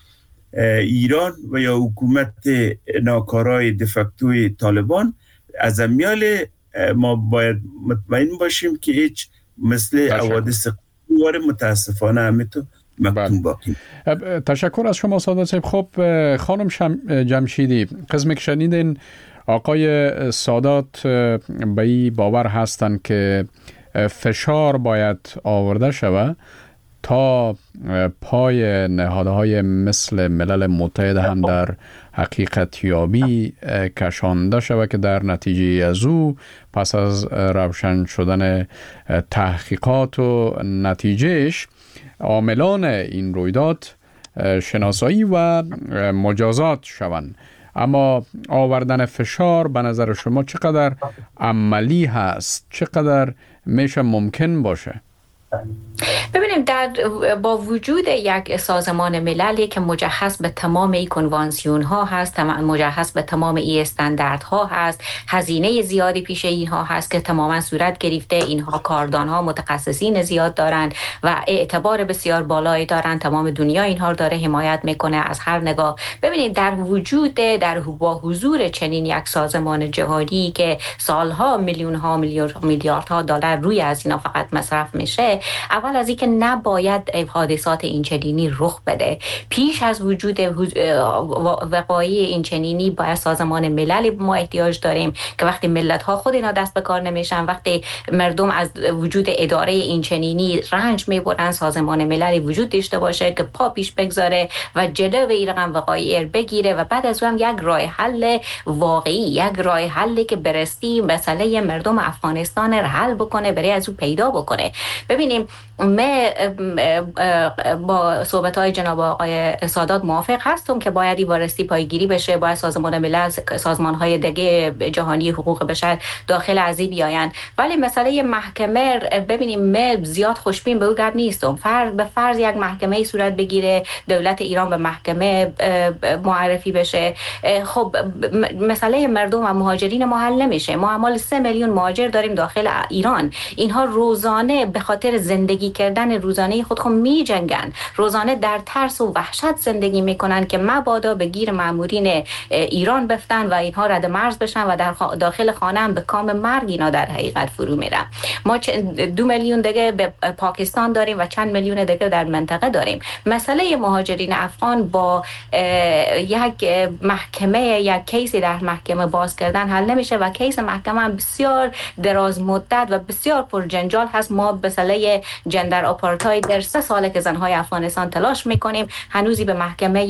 ایران و یا حکومت ناکارای دفکتوی طالبان، از امیال ما باید مطمئن باشیم که هیچ مثل حوادث قبلی متاسفانه همینطور مکتوم باقی. تشکر از شما سعادت صاحب. خب خانم جمشیدی، قسمی که شنیدین آقای سادات به این باور هستند که فشار باید آورده شود تا پای نهادهای مثل ملل متحد هم در حقیقت یابی کشانده شود که در نتیجه از او پس از روشن شدن تحقیقات و نتیجهش عاملان این رویداد شناسایی و مجازات شوند. اما آوردن فشار به نظر شما چقدر عملی هست؟ چقدر میشه ممکن باشه؟ ببینیم با وجود یک سازمان مللی که مجهز به تمام این کنوانسیون ها هست، مجهز به تمام این استاندارد ها هست، هزینه زیادی پیش اینها هست که تماما صورت گرفته، اینها کاردان ها متخصصین زیاد دارند و اعتبار بسیار بالایی دارند، تمام دنیا اینها رو داره حمایت میکنه از هر نگاه. ببینید با حضور چنین یک سازمان جهانی که سالها میلیاردها دلار روی از اینا فقط مصرف میشه، اول از از اینکه نباید حادثات اینچنینی رخ بده. پیش از وجود وقایع اینچنینی باید سازمان ملل ما احتیاج داریم که وقتی ملت ها خود اینا دست به کار نمیشن، وقتی مردم از وجود اداره اینچنینی رنج میبرن، سازمان ملل وجود داشته باشه که پا پیش بگذاره و جلو این رقم وقایع بگیره و بعد از اون یک راه حل واقعی، یک راه حلی که برستی مسئله مردم افغانستان را حل بکنه، برای از اون پیدا بکنه. ببینیم من با صحبت‌های جناب آقای سادات موافق هستم که باید این وارستی پایگیری بشه، باید سازمان ملل، سازمان‌های دیگه جهانی حقوق بشر داخل از این بیاین. ولی مسئله محکمه ببینیم من زیاد خوشبین به اون گپ نیستم. به فرض یک محکمه صورت بگیره، دولت ایران به محکمه معرفی بشه، خب مسئله مردم و مهاجرین ما حل نمیشه. ما حوالی 3 میلیون مهاجر داریم داخل ایران. اینها روزانه به خاطر زندگی کردن روزانه خود می جنگن، روزانه در ترس و وحشت زندگی میکنن که مبادا به گیر مامورین ایران بفتن و اینها رد مرز بشن و در داخل خانه هم به کام مرگ اینا در حقیقت فرو میرن. ما 2 میلیون دیگه به پاکستان داریم و چند میلیون دیگه در منطقه داریم. مسئله مهاجرین افغان با یک محکمه، یک کیسی در محکمه باز کردن حل نمیشه و کیس محکمه هم بسیار دراز مدت و بسیار پرجنجال هست. ما مسئله جندر آپارتاید در 3 ساله که زنهای افغانستان تلاش میکنیم هنوزی به محکمه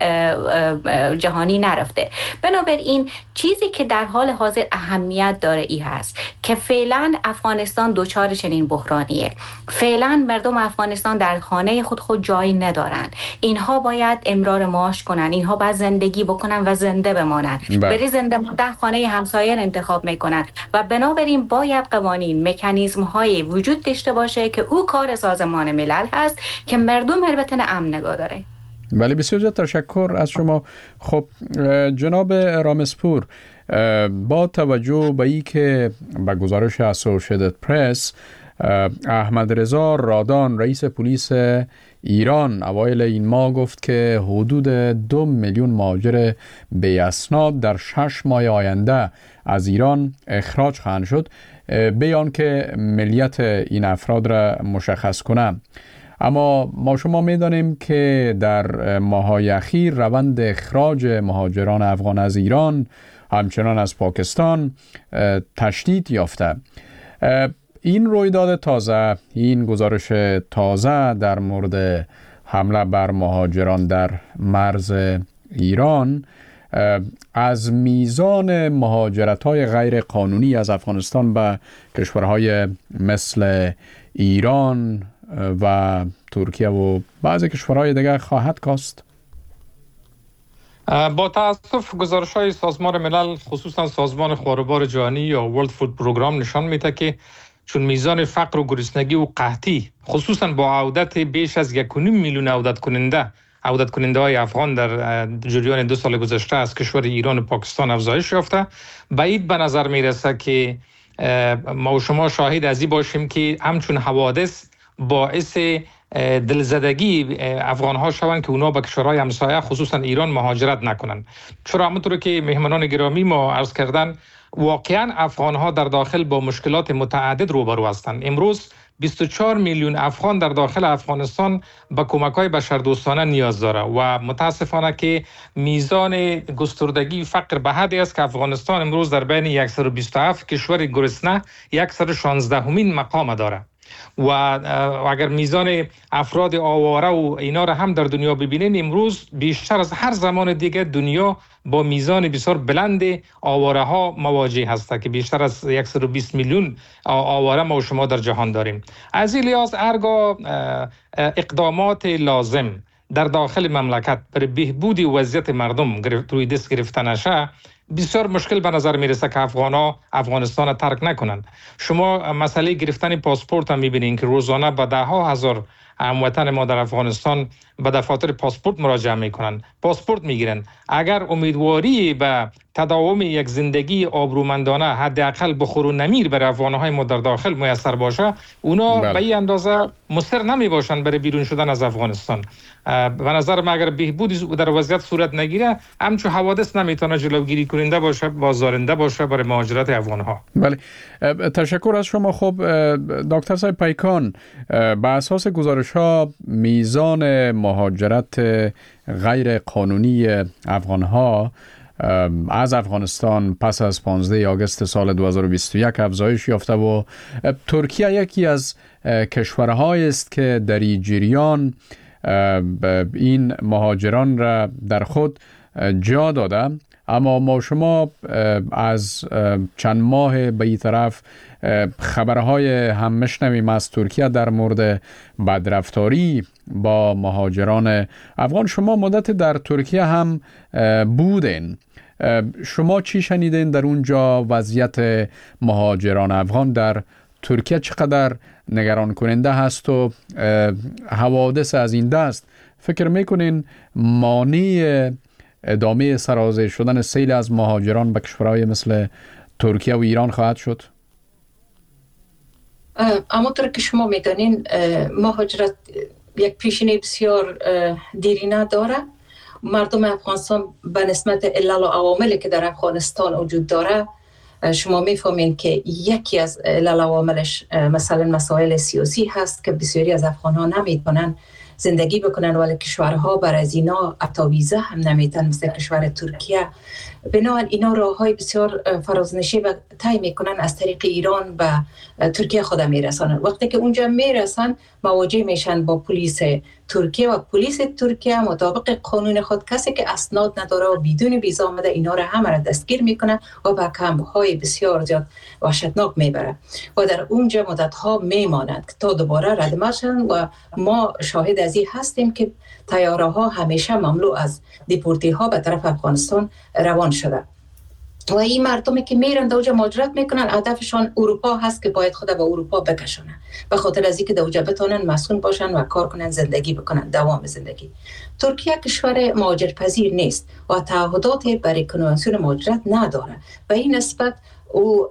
جهانی نرفته. بنابراین چیزی که در حال حاضر اهمیت داره ای هست که فعلا افغانستان دوچار چنین بحرانیه. فعلا مردم افغانستان در خانه خود جایی ندارن. اینها باید امرار معاش کنن، اینها باید زندگی بکنن و زنده بمانن. بری زنده ماندن خانه همسایه انتخاب میکنن و بنابراین باید قوانین، مکانیزم های وجود داشته باشه که او کار سازمان ملل هست که مردم البته امن نگاه داره. بله، بسیار زیاد تشکر از شما. خب جناب رامسپور، با توجه به این که به گزارش اسوسییتد پرس احمد رضا رادان رئیس پلیس ایران اوایل این ماه گفت که حدود 2 میلیون مهاجر بی اسناد در 6 ماه آینده از ایران اخراج خواهند شد، بیان که ملیت این افراد را مشخص کنند. اما ما شما می‌دانیم که در ماه‌های اخیر روند اخراج مهاجران افغان از ایران همچنان از پاکستان تشدید یافته. این رویداد تازه، این گزارش تازه در مورد حمله بر مهاجران در مرز ایران از میزان مهاجرت‌های غیر قانونی از افغانستان به کشورهای مثل ایران و ترکیه و بعضی کشورهای دیگر خواهد کاست؟ با تاسف گزارش‌های سازمان ملل، خصوصا سازمان خاوربار جهانی یا ورلد فود پروگرام نشان میده که چون میزان فقر و گرسنگی و قحطی خصوصا با عودت بیش از 1.5 میلیون عودت کننده های افغان در جریان 2 سال گذشته از کشور ایران و پاکستان افزایش یافته، بعید به نظر میرسه که ما و شما شاهد از این باشیم که همچون حوادث باعث دلزدگی افغان ها شوند که اونا به کشورهای همسایه خصوصا ایران مهاجرت نکنند. چرا همونطور که مهمانان گرامی ما عرض کردن، واقعا افغان ها در داخل با مشکلات متعدد روبرو هستند. امروز 24 میلیون افغان در داخل افغانستان به کمک‌های بشردوستانه نیاز داره و متاسفانه که میزان گستردگی فقر به حدی است که افغانستان امروز در بین 127 کشور گرسنه 116مین مقام داره و اگر میزان افراد آواره و اینا را هم در دنیا ببینین، امروز بیشتر از هر زمان دیگه دنیا با میزان بسیار بلند آواره ها مواجه هست که بیشتر از 120 میلیون آواره ما و شما در جهان داریم. از این لحاظ هرگاه اقدامات لازم در داخل مملکت برای بهبود وضعیت مردم روی دست گرفته نشه، بسیار مشکل به نظر میرسه که افغانستان را ترک نکنند. شما مسئله گرفتن پاسپورت هم میبینین که روزانه به 10,000 هموطن ما در افغانستان به دفاتر پاسپورت مراجعه میکنن، پاسپورت میگیرن. اگر امیدواری به تداوم یک زندگی آبرومندانه حداقل بخور و نمیر بر افغانهای ما در داخل میسر باشه، اونا به این اندازه مصر نمی باشن برای بیرون شدن از افغانستان. به نظر من اگر بهبودی در وضعیت صورت نگیره، همچون حوادث نمیتونه جلوگیری کننده باشه، بازدارنده باشه برای مهاجرت افغانها. بله، تشکر از شما. خب دکتر صاحب پیکان، به اساس گزارش‌ها میزان مهاجرت غیر قانونی افغانها از افغانستان پس از 15 آگوست سال 2021 افزایش یافته و ترکیه یکی از کشورهایی است که در این جریان این مهاجران را در خود جا داده. اما ما شما از چند ماه به این طرف خبرهای هم میشنویم از ترکیه در مورد بدرفتاری با مهاجران افغان. شما مدت در ترکیه هم بودین، شما چی شنیدین در اونجا؟ وضعیت مهاجران افغان در ترکیه چقدر نگران کننده هست و حوادث از این دست فکر میکنین مانع ادامه سرازیر شدن سیل از مهاجران به کشورهای مثل ترکیه و ایران خواهد شد؟ همونطور که شما میدانین مهاجرت یک پیشینه بسیار دیرینه داره. مردم افغانستان به نسبت علل و عواملی که در افغانستان وجود داره، شما میفهمین که یکی از علل و عواملش مثلا مسائل سیاسی هست که بسیاری از افغان‌ها نمیتونن زندگی بکنن، ولی کشورها بر از اینا حتی ویزا هم نمیتن، مثل کشور ترکیه. بنابراین اینا راههای بسیار فرازنشی و طی میکنن از طریق ایران به ترکیه خود میرسانن. وقتی که اونجا میرسن مواجه میشن با پلیس ترکیه و پلیس ترکیه مطابق قانون خود کسی که اسناد نداره و بدون ویزا آمده اینا را همه را دستگیر میکنه و به کمپ‌های بسیار زیاد وحشتناک میبره و در اونجا مدت‌ها میمانند تا دوباره رد شدن. و ما شاهد از این هستیم که طیاره ها همیشه مملو از دیپورتی ها به طرف افغانستان روان شده و این مردمی که میرن اونجا مهاجرت میکنن هدفشان اروپا هست که باید خود به اروپا بکشونن، به خاطر از اینکه اونجا بتونن مسکون باشن و کار کنن، زندگی بکنن، دوام زندگی. ترکیه کشور مهاجرپذیر نیست و تعهداتی برای کنوانسیون مهاجرت نداره و این نسبت او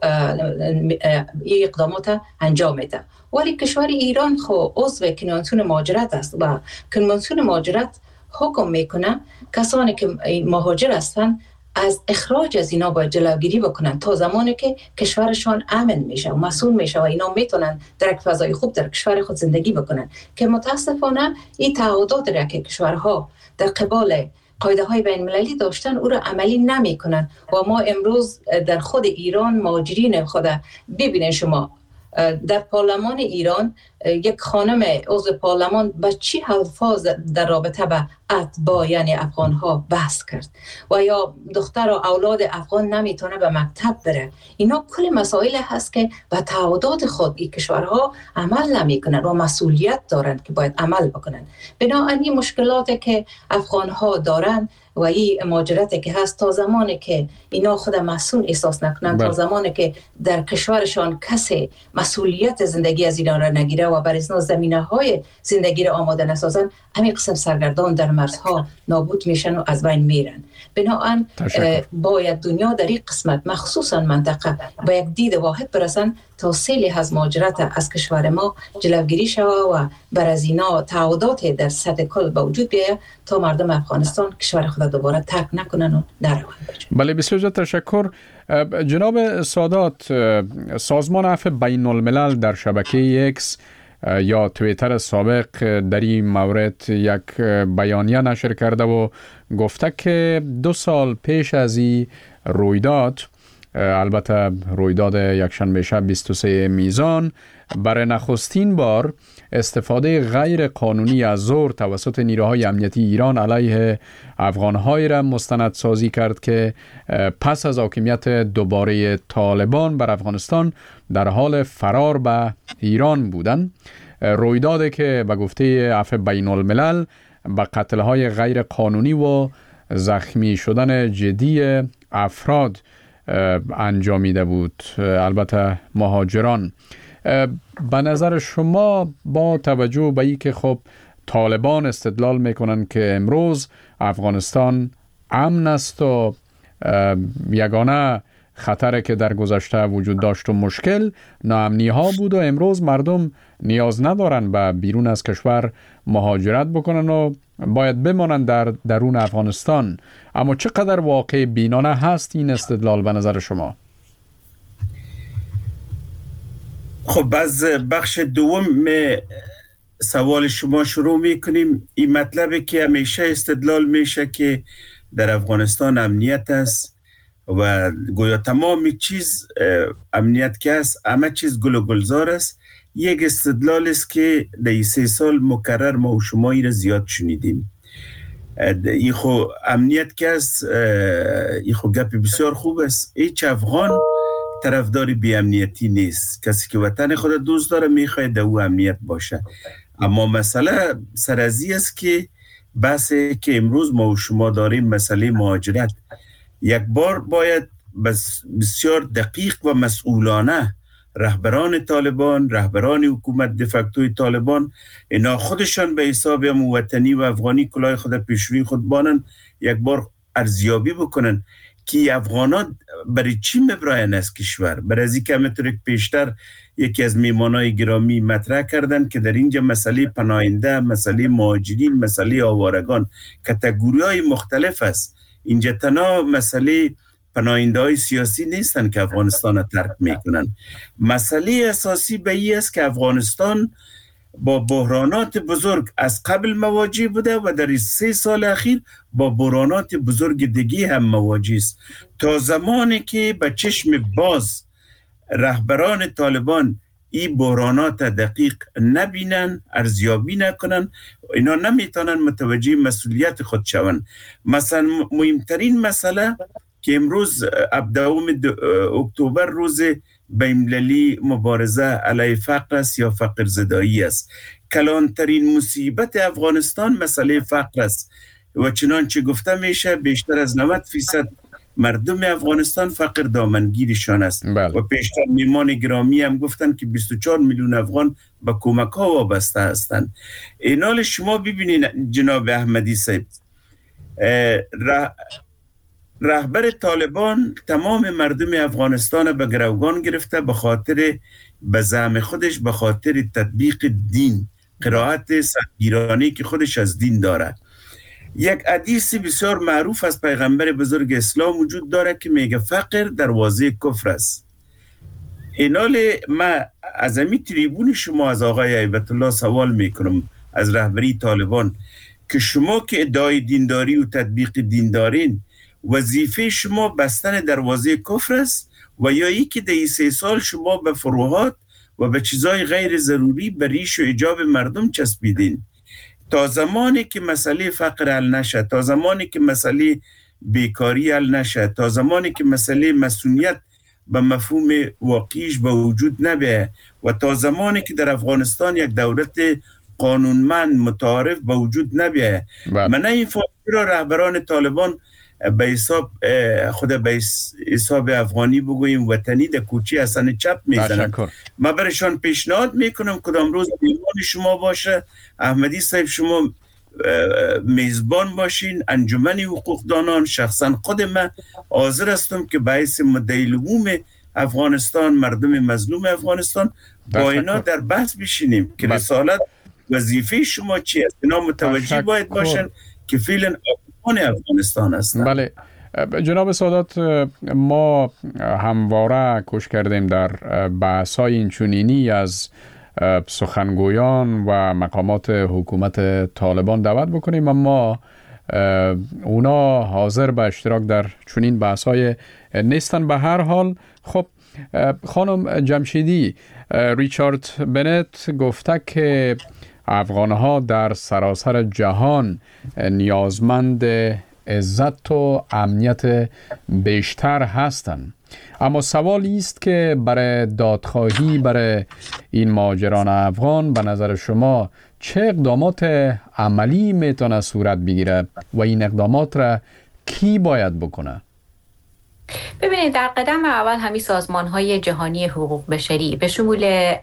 این اقدامات انجام میده. ولی کشور ایران عضو کنوانسیون مهاجرت است و کنوانسیون مهاجرت حکم میکنه کسانی که مهاجر هستن از اخراج از اینا باید جلوگیری بکنن تا زمانی که کشورشان امن میشه و مسئول میشه و اینا میتونن در یک فضای خوب در کشور خود زندگی بکنن، که متاسفانه این تعهدات را که کشورها در قبال قاعده های بین المللی داشتن او را عملی نمی کنن. و ما امروز در خود ایران مهاجرین خود ببینید، شما در پارلمان ایران یک خانم عضو پارلمان به چی الفاظ در رابطه به اتباع یعنی افغان ها بحث کرد و یا دختر و اولاد افغان نمیتونه به مکتب بره. اینا کل مسائل هست که به تعهدات خود این کشورها عمل نمیکنن و مسئولیت دارن که باید عمل بکنن. بنابراین این مشکلاتی که افغان ها دارن و این مهاجرتی که هست تا زمانی که اینا خود مسئول احساس نکنن، تا زمانی که در کشورشان کسی مسئولیت زندگی از اینا را نگیره و برای اینا زمینه‌های زندگی را آماده نسازن، همین قسم سرگردان در مرزها نابود میشن و از بین میرن. بنابراین باید دنیا در این قسمت مخصوصا منطقه با یک دید واحد برسن تا سیل از مهاجرت از کشور ما جلوگیری شود و بر از اینا تعهدات در سطح کل به وجود بیاید تا مردم افغانستان کشور خود دوباره ترک نکنن و نروند. بله، بسیار تشکر. جناب سادات، سازمان عفو بین الملل در شبکه ایکس یا توییتر سابق در این مورد یک بیانیه نشر کرده و گفته که 2 سال پیش از این رویداد، البته رویداد یکشنبه شب 23 میزان، برای نخستین بار استفاده غیر قانونی از زور توسط نیروهای امنیتی ایران علیه افغان‌های را مستندسازی کرد که پس از حاکمیت دوباره طالبان بر افغانستان در حال فرار به ایران بودند. رویدادی که به گفته عفو بین الملل به قتل‌های غیر قانونی و زخمی شدن جدی افراد انجامیده بود، البته مهاجران. به نظر شما با توجه به اینکه خب طالبان استدلال میکنن که امروز افغانستان امن است و یگانه خطری که در گذشته وجود داشت و مشکل ناامنی ها بود و امروز مردم نیاز ندارن به بیرون از کشور مهاجرت بکنن و باید بمانند در درون افغانستان، اما چقدر واقع بینانه هست این استدلال به نظر شما؟ خب از بخش دوم سوال شما شروع میکنیم. این مطلبه که همیشه استدلال میشه که در افغانستان امنیت است و گویا تمام چیز امنیت که است، همه چیز گل و گلزار است. یک استدلال است که در 3 سال مکرر ما و شما این را زیاد شنیدیم. این خو امنیت که است، این خو گپ بسیار خوب است. هیچ افغان طرفدار بی امنیتی نیست. کسی که وطن خود دوست داره میخواد در او امنیت باشه. اما مسئله سرازی است که بحثی که امروز ما و شما داریم، مسئله مهاجرت، یک بار باید بسیار دقیق و مسئولانه رهبران طالبان، رهبران حکومت دفکتوی طالبان، اینا خودشان به حساب وطنی و افغانی کلاه خود پیشروی خود بانن، یک بار ارزیابی بکنن که افغانان برای چی مبراین از کشور. برای از این که همطور پیشتر یکی از میمانای گرامی مطرح کردن که در اینجا مسئله پناهنده، مسئله مهاجرین، مسئله آوارگان کاتگوری های مختلف است. اینجا تنها مسئله پناهنده های سیاسی نیستن که افغانستان را ترک میکنن. مسئله اساسی به این است که افغانستان با بحرانات بزرگ از قبل مواجه بوده و در 3 سال اخیر با بحرانات بزرگ دیگه هم مواجه است. تا زمانی که به چشم باز رهبران طالبان این بحرانات دقیق نبینن، ارزیابی نکنن، اینا نمیتونن متوجه مسئولیت خود شون. مثلا مهمترین مسئله که امروز 17 اکتبر روز بین‌المللی مبارزه علیه فقر است یا فقر زدایی است. کلانترین مصیبت افغانستان مسئله فقر است و چنانچه گفته میشه بیشتر از 90% مردم افغانستان فقر دامنگیرشان است. و پیشتر میمان گرامی هم گفتن که 24 میلیون افغان به کمک ها وابسته هستند. اینال شما ببینید جناب احمدی صاحب، رهبر طالبان تمام مردم افغانستان به گروگان گرفته به خاطر به زعم خودش به خاطر تطبیق دین، قرائت سرگیرانی که خودش از دین داره. یک حدیث بسیار معروف از پیغمبر بزرگ اسلام وجود داره که میگه فقر دروازه کفر است. اینال ما از امی تریبون شما از آقای هیبت الله سوال میکنم از رهبری طالبان که شما که ادعای دینداری و تطبیق دین دارین، وظیفه شما بستن دروازه کفر است و یا ای که در 3 سال شما به فروحات و به چیزای غیر ضروری به ریش و اجاب مردم چسبیدین؟ تا زمانی که مسئله فقر حل نشه، تا زمانی که مسئله بیکاری حل نشه، تا زمانی که مسئله مسئولیت به مفهوم واقعیش به وجود نبیه و تا زمانی که در افغانستان یک دولت قانونمند متعارف به وجود نبیه، من این فاصله را رهبران طالبان به حساب خود به حساب افغانی بگوییم وطنی در کوچی حسن چپ میزنن. من برشان پیشنهاد میکنم کدام روز میزبان شما باشه، احمدی صاحب شما میزبان باشین، انجمن حقوقدانان، شخصا خود من حاضر هستم که به حیث مدعی لزوم افغانستان، مردم مظلوم افغانستان با اینا در بحث بشینیم که رسالت وظیفه شما چی است. اینا متوجه باید باشن که فعلا افغانستان هستند. بله جناب سادات، ما همواره کوشش کردیم در بحث‌های اینچنینی از سخنگویان و مقامات حکومت طالبان دعوت بکنیم، اما اونا حاضر به اشتراک در چنین بحث‌های نیستن. به هر حال خب خانم جمشیدی، ریچارد بنت گفته که افغانها در سراسر جهان نیازمند عزت و امنیت بیشتر هستند، اما سوالی است که برای دادخواهی برای این مهاجران افغان به نظر شما چه اقدامات عملی میتونه صورت بگیره و این اقدامات را کی باید بکنه؟ ببینید در قدم اول همین سازمان‌های جهانی حقوق بشری به شمول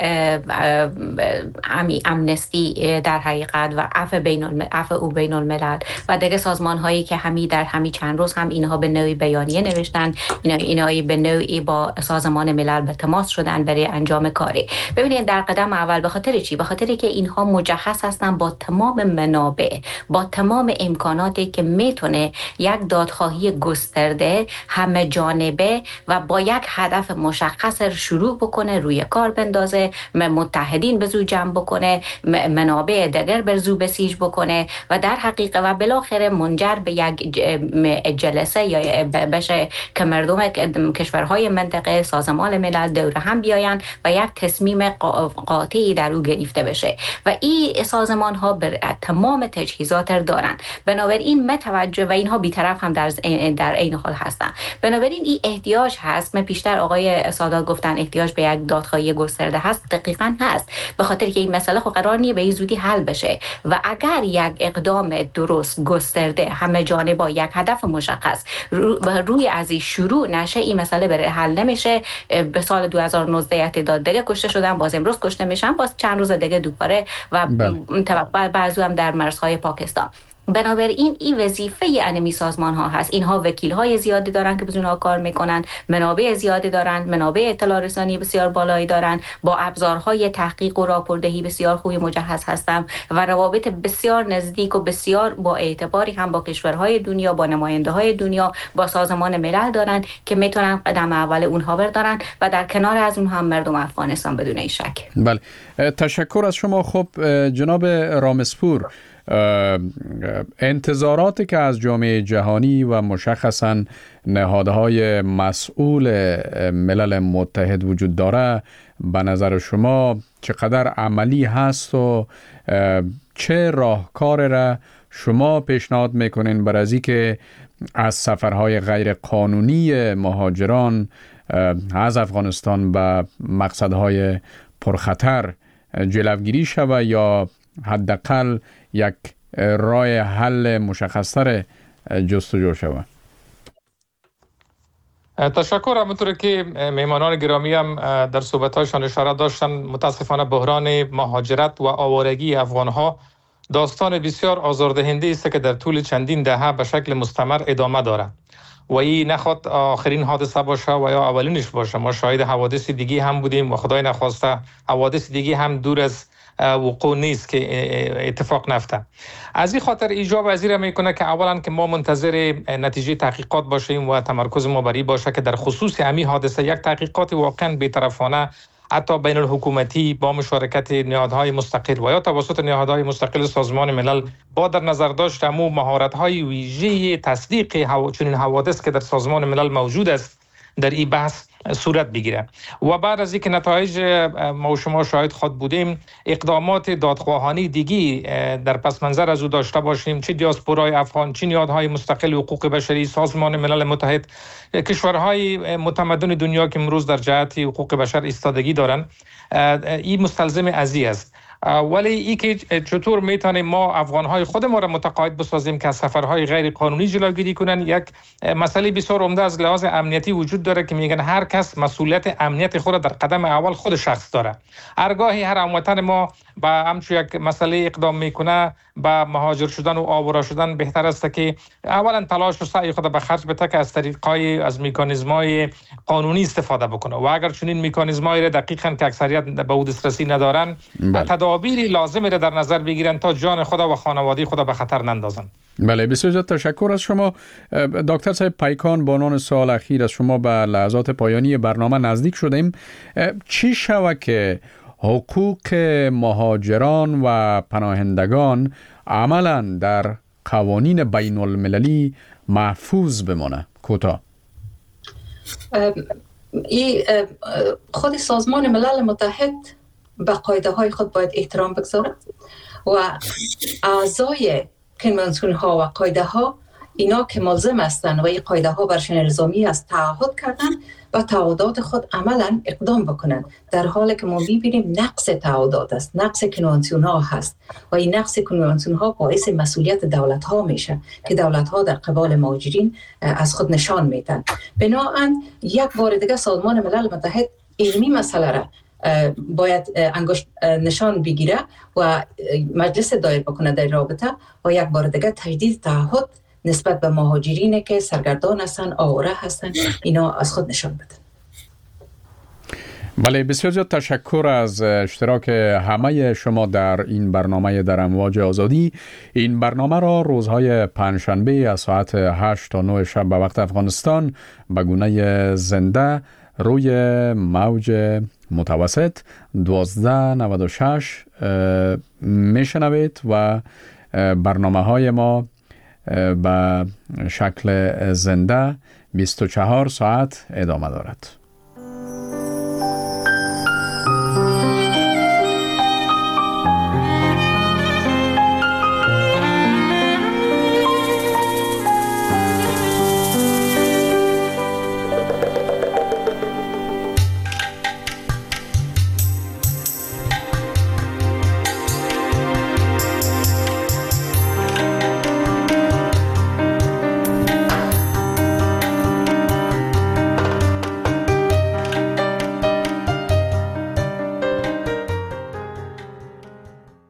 امنستی در حقیقت و عفو بین الملل و دیگه سازمان‌هایی که در همین چند روز هم اینها به نوعی بیانیه نوشتن، اینها به نوعی با سازمان ملل به تماس شدن برای انجام کاری. ببینید در قدم اول به خاطر چی؟ به خاطری که اینها مجهز هستن با تمام منابع، با تمام امکاناتی که میتونه یک دادخواهی گسترده همه جانبه و با یک هدف مشخص شروع بکنه، روی کار بندازه، متحدین به زو جمع بکنه، منابع دیگر به زو بسیج بکنه و در حقیقت و بالاخره منجر به یک جلسه یا بشه که مردم کشورهای منطقه سازمان ملل دور هم بیاین و یک تصمیم قاطعی در او گرفته بشه و این سازمان ها بر تمام تجهیزات دارن. بنابراین متوجه و اینها بی‌طرف هم در عین حال هستن. بنابراین این احتیاج هست. من پیشتر آقای سادات گفتن احتیاج به یک دادخواهی گسترده هست، دقیقاً هست، به خاطر که این مسئله خب قرار نیه به این زودی حل بشه و اگر یک اقدام درست گسترده همه جانبه با یک هدف مشخص روی از این شروع نشه، این مسئله بره حل نمیشه. به سال 2019 تعداد دیگه کشته شدن، باز امروز کشته میشن، باز چند روز دیگه دوباره و بعضی هم در مرزهای پاکستان. بنابراین این وظیفه انمی سازمان ها هست. اینها وکیل های زیادی دارن که بزنها کار میکنن، منابع زیادی دارن، منابع اطلاع رسانی بسیار بالایی دارن، با ابزارهای تحقیق و راپوردهی بسیار خوبی مجهز هستن و روابط بسیار نزدیک و بسیار با اعتباری هم با کشورهای دنیا، با نماینده های دنیا، با سازمان ملل دارن که میتونن قدم اول اونها بردارن و در کنار از اون هم مردم افغانستان بدون این شک. بله، تشکر از شما. خب جناب رامسپور، انتظاراتی که از جامعه جهانی و مشخصاً نهادهای مسئول ملل متحد وجود داره، به نظر شما چقدر عملی هست و چه راهکار را شما پیشنهاد میکنین برای از اینکه از سفرهای غیر قانونی مهاجران از افغانستان به مقصدهای پرخطر جلوگیری شود یا حداقل یک راه حل مشخص‌تر جستجو شود؟ تشکر. همونطور که میهمانان گرامی هم در صحبت‌هایشان اشاره داشتن، متاسفانه بحران مهاجرت و آوارگی افغان‌ها داستان بسیار آزاردهنده است که در طول چندین دهه به شکل مستمر ادامه دارد و این نخواد آخرین حادثه باشه و یا اولینش باشه. ما شاهد حوادث دیگه هم بودیم و خدای نخواسته حوادث دیگه هم دور از وقوع نیست که اتفاق نفته. از این خاطر ایجاب وزیر میکنه که اولا که ما منتظر نتیجه تحقیقات باشیم و تمرکز ما بر این باشه که در خصوص همین حادثه یک تحقیقات واقعا بی‌طرفانه، حتی بین الحکومتی با مشارکت نهادهای مستقل و یا توسط نهادهای مستقل سازمان ملل با در نظر داشت امو مهارت‌های ویژه تصدیق چنین حوادث که در سازمان ملل موجود است در این بحث صورت بگیره و بعد از اینکه نتایج ما و شما شاهد خود بودیم، اقدامات دادخواهانی دیگی در پس منظر از او داشته باشیم، چه دیاسپورای افغان، چه نهادهای مستقل حقوق بشری، سازمان ملل متحد، کشورهای متمدن دنیا که امروز در جهت حقوق بشر ایستادگی دارند، این مستلزم ازی است. ولی ای که چطور میتونیم ما افغانهای خود ما را متقاعد بسازیم که از سفرهای غیر قانونی جلوگیری کنن، یک مسئله بسیار عمده از لحاظ امنیتی وجود داره که میگن هر کس مسئولیت امنیت خود در قدم اول خود شخص داره. هرگاهی هر هموطن ما با همچون یک مسئله اقدام میکنه با مهاجر شدن و آواره شدن، بهتر است که اولا تلاش و سعی خود به خرج بده که از طریقای از مکانیزم‌های قانونی استفاده بکنه و اگر چنین مکانیزم‌هایی را دقیقاً که اکثریت به او دسترسی ندارن، تدابیر لازمی را در نظر بگیرن تا جان خود و خانواده خود به خطر نندازن. بله، بسیار تشکر از شما. دکتر صاحب پیکان، با عنوان سوال اخیر از شما به لحظات پایانی برنامه نزدیک شدیم. چی شود که حقوق مهاجران و پناهندگان عملاً در قوانین بین المللی محفوظ بمانه؟ کوتاه. خود سازمان ملل متحد به قاعده های خود باید احترام بگذاره و اعضای کنوانسیون ها و قاعده ها اینا که ملزم هستند و این قاعده ها برشان الزامی است تعهد کردن و تعهدات خود عملا اقدام بکنند، در حالی که ما می‌بینیم نقص تعهدات است، نقص کنوانسیون ها هست و این نقص کنوانسیون ها باعث مسئولیت دولت ها میشه که دولت ها در قبال مهاجرین از خود نشان میدن. بنابراین یک بار دیگه سازمان ملل متحد علمی مسئله را باید انگشت نشان بگیره و مجلس دایر بکنه در رابطه و یک بار دیگه تجدید تعهد نسبت به مهاجرینی که سرگردان هستن، آواره هستن، اینا از خود نشان بده. بله، بسیار زیاد تشکر از اشتراک همه شما در این برنامه در امواج آزادی. این برنامه را روزهای پنجشنبه از ساعت 8 تا 9 شب به وقت افغانستان به گونه زنده روی موج متوسط 1296 میشنوید و برنامه های ما به شکل زنده 24 ساعت ادامه دارد.